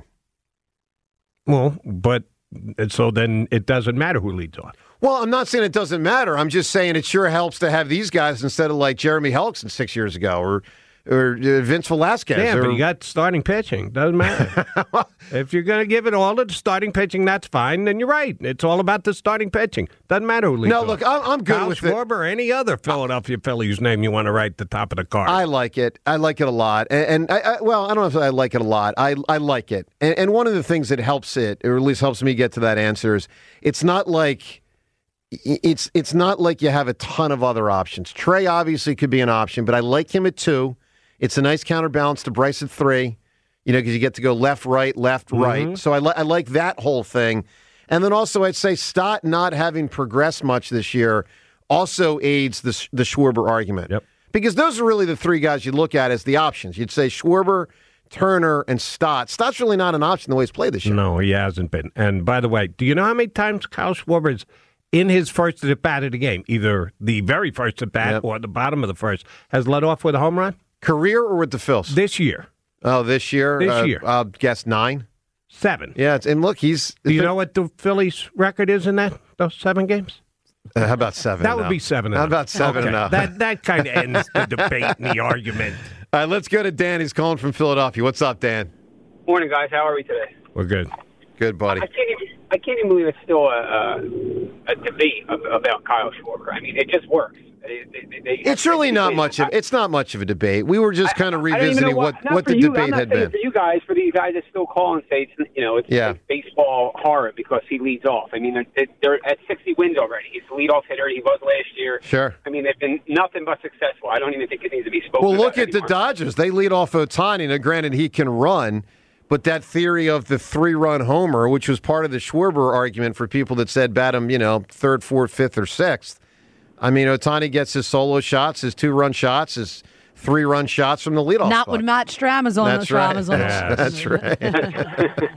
Speaker 5: Well, but... And so then it doesn't matter who leads off.
Speaker 4: Well, I'm not saying it doesn't matter. I'm just saying it sure helps to have these guys instead of like Jeremy Hellickson six years ago or or uh, Vince Velasquez.
Speaker 5: Yeah,
Speaker 4: or,
Speaker 5: but you got starting pitching. Doesn't matter. If you're going to give it all to the starting pitching, that's fine. Then you're right. It's all about the starting pitching. Doesn't matter who leads
Speaker 4: No,
Speaker 5: off.
Speaker 4: look, I'm, I'm good
Speaker 5: Kyle
Speaker 4: with
Speaker 5: Schwarber
Speaker 4: it.
Speaker 5: or any other Philadelphia Philly whose name you want to write at the top of the card.
Speaker 4: I like it. I like it a lot. And, and I, I, well, I don't know if I like it a lot. I, I like it. And, and one of the things that helps it, or at least helps me get to that answer, is it's not like it's it's not like you have a ton of other options. Trey obviously could be an option, but I like him at two. It's a nice counterbalance to Bryce at three, you know, because you get to go left, right, left,
Speaker 5: Mm-hmm.
Speaker 4: right. So I, li- I like that whole thing. And then also I'd say Stott not having progressed much this year also aids the, the Schwarber argument.
Speaker 5: Yep.
Speaker 4: Because those are really the three guys you'd look at as the options. You'd say Schwarber, Turner, and Stott. Stott's really not an option the way he's played this year.
Speaker 5: No, he hasn't been. And by the way, do you know how many times Kyle Schwarber's in his first at bat of the game, either the very first at bat
Speaker 4: Yep.
Speaker 5: or the bottom of the first, has led off with a home run?
Speaker 4: Career or with the Phils?
Speaker 5: This year.
Speaker 4: Oh, this year?
Speaker 5: This
Speaker 4: uh,
Speaker 5: year.
Speaker 4: I'll guess nine.
Speaker 5: Seven.
Speaker 4: Yeah, it's, and look, he's...
Speaker 5: Do you know what the Phillies' record is in that those seven games?
Speaker 4: Uh, how about seven?
Speaker 5: That would
Speaker 4: now?
Speaker 5: be seven.
Speaker 4: How
Speaker 5: enough.
Speaker 4: about seven
Speaker 5: okay.
Speaker 4: enough?
Speaker 5: That that kind of ends the debate and the argument.
Speaker 4: All right, let's go to Dan. He's calling from Philadelphia. What's up, Dan?
Speaker 15: Morning, guys. How are we today?
Speaker 5: We're good.
Speaker 4: Good, buddy.
Speaker 15: I can't even, I can't even believe it's still a, a a debate of, about Kyle Schwarber. I mean, it just works. They, they, they,
Speaker 4: it's really not much of it's not much of a debate. We were just kind of revisiting what,
Speaker 15: what,
Speaker 4: what the
Speaker 15: you,
Speaker 4: debate
Speaker 15: I'm not
Speaker 4: had
Speaker 15: saying
Speaker 4: been.
Speaker 15: For you guys, for these guys that still call and say it's you know it's,
Speaker 4: yeah.
Speaker 15: it's baseball horror because he leads off. I mean, they're, they're at sixty wins already. He's the leadoff hitter. He was last year.
Speaker 4: Sure.
Speaker 15: I mean, they've been nothing but successful. I don't even think it needs to be spoken.
Speaker 4: Well, look
Speaker 15: about
Speaker 4: at
Speaker 15: anymore.
Speaker 4: the Dodgers. They lead off Ohtani. Now, granted, he can run. But that theory of the three-run homer, which was part of the Schwarber argument for people that said bat him, you know, third, fourth, fifth, or sixth. I mean, Ohtani gets his solo shots, his two-run shots, his three-run shots from the leadoff
Speaker 8: Not
Speaker 4: spot.
Speaker 8: when Matt Stram is on.
Speaker 4: That's
Speaker 8: the
Speaker 4: right.
Speaker 8: Stram on
Speaker 4: Yeah, that's right.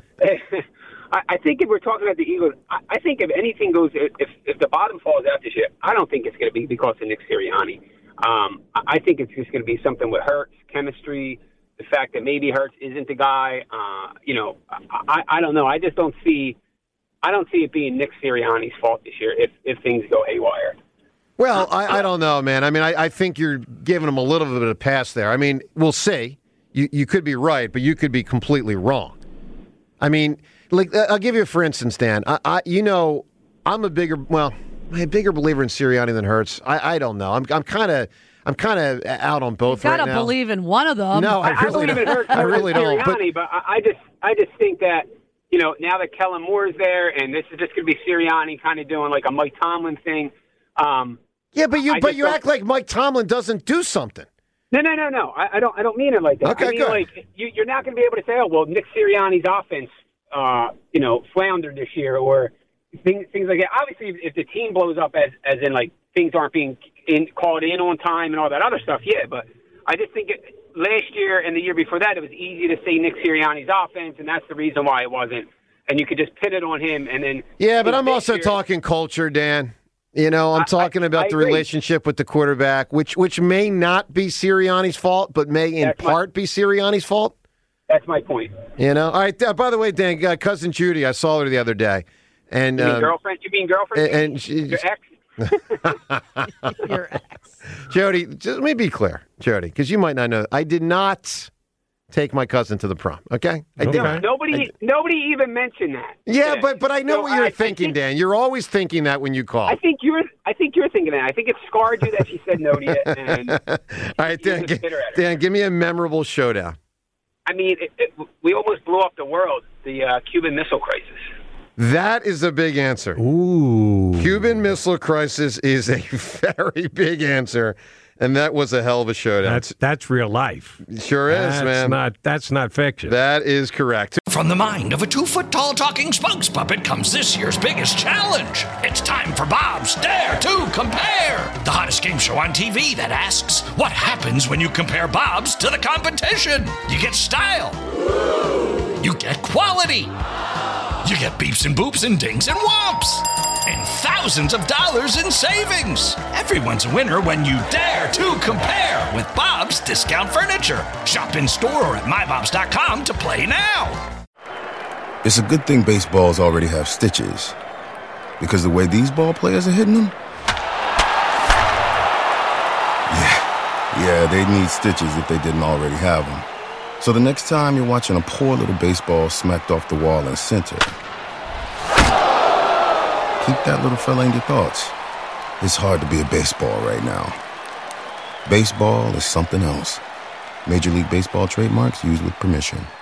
Speaker 15: I, I think if we're talking about the Eagles, I, I think if anything goes, if if the bottom falls out this year, I don't think it's going to be because of Nick Sirianni. Um, I think it's just going to be something with Hurts, chemistry, the fact that maybe Hurts isn't the guy, uh, you know, I, I don't know. I just don't see, I don't see it being Nick Sirianni's fault this year if, if things go haywire.
Speaker 4: Well, I, I don't know, man. I mean, I, I think you're giving him a little bit of a pass there. I mean, we'll see. You you could be right, but you could be completely wrong. I mean, like I'll give you a for instance, Dan. I, I you know, I'm a bigger, well, I'm a bigger believer in Sirianni than Hurts. I, I don't know. I'm I'm kind of. I'm kind of out on both
Speaker 8: you
Speaker 4: right now.
Speaker 8: gotta believe in one of them.
Speaker 4: No, I really
Speaker 15: I,
Speaker 4: don't.
Speaker 15: Hurts,
Speaker 4: I really don't. But,
Speaker 15: but I, I just, I just think that you know now that Kellen Moore's there, and this is just going to be Sirianni kind of doing like a Mike Tomlin thing. Um,
Speaker 4: yeah, but you,
Speaker 15: I
Speaker 4: but you
Speaker 15: don't,
Speaker 4: act like Mike Tomlin doesn't do something.
Speaker 15: No, no, no, no. I, I don't, I don't mean it like that.
Speaker 4: Okay,
Speaker 15: I mean
Speaker 4: good.
Speaker 15: like you, you're not going to be able to say, oh, well, Nick Sirianni's offense, uh, you know, floundered this year, or things, things like that. Obviously, if the team blows up, as, as in like things aren't being in, called in on time and all that other stuff, yeah. But I just think it, last year and the year before that, it was easy to say Nick Sirianni's offense, and that's the reason why it wasn't. And you could just pin it on him, and then
Speaker 4: yeah. But I'm also
Speaker 15: year,
Speaker 4: talking culture, Dan. You know, I'm talking
Speaker 15: I,
Speaker 4: about
Speaker 15: I
Speaker 4: the
Speaker 15: agree.
Speaker 4: relationship with the quarterback, which which may not be Sirianni's fault, but may in
Speaker 15: That's my-
Speaker 4: part be Sirianni's fault.
Speaker 15: That's my point.
Speaker 4: You know. All right. Uh, by the way, Dan, uh, cousin Judy, I saw her the other day, and
Speaker 15: You mean
Speaker 4: uh,
Speaker 15: girlfriend? You mean girlfriend?
Speaker 4: and- and she-
Speaker 15: Your ex?
Speaker 8: Your ex.
Speaker 4: Jody, just let me be clear, Jody, because you might not know. I did not take my cousin to the prom. Okay, I did.
Speaker 15: No, nobody,
Speaker 4: I-
Speaker 15: nobody even mentioned that.
Speaker 4: yeah, but but I know
Speaker 15: So
Speaker 4: what you're
Speaker 15: I-
Speaker 4: thinking,
Speaker 15: I think,
Speaker 4: Dan. You're always thinking that when you call.
Speaker 15: I think you're. I think you're thinking that. I think it scarred you that she said no to you. And
Speaker 4: All right, Dan,
Speaker 15: was
Speaker 4: gi-
Speaker 15: bitter at her.
Speaker 4: Dan, give me a memorable showdown.
Speaker 15: I mean, it, it, we almost blew up the world. The uh, Cuban Missile Crisis.
Speaker 4: That is a big answer.
Speaker 5: Ooh.
Speaker 4: Cuban Missile Crisis is a very big answer, and that was a hell of a showdown.
Speaker 5: That's that's real life.
Speaker 4: Sure is,
Speaker 5: that's
Speaker 4: man.
Speaker 5: Not, that's not fiction.
Speaker 4: That is correct.
Speaker 1: From the mind of a two-foot-tall talking spokes puppet comes this year's biggest challenge. It's time for Bob's Dare to Compare, the hottest game show on T V that asks, what happens when you compare Bob's to the competition? You get style. You get quality. You get beeps and boops and dings and whomps. And thousands of dollars in savings. Everyone's a winner when you dare to compare with Bob's Discount Furniture. Shop in store or at my bobs dot com to play now.
Speaker 3: It's a good thing baseballs already have stitches. Because the way these ball players are hitting them? Yeah, yeah, they need stitches if they didn't already have them. So the next time you're watching a poor little baseball smacked off the wall in center, keep that little fella in your thoughts. It's hard to be a baseball right now. Baseball is something else. Major League Baseball trademarks used with permission.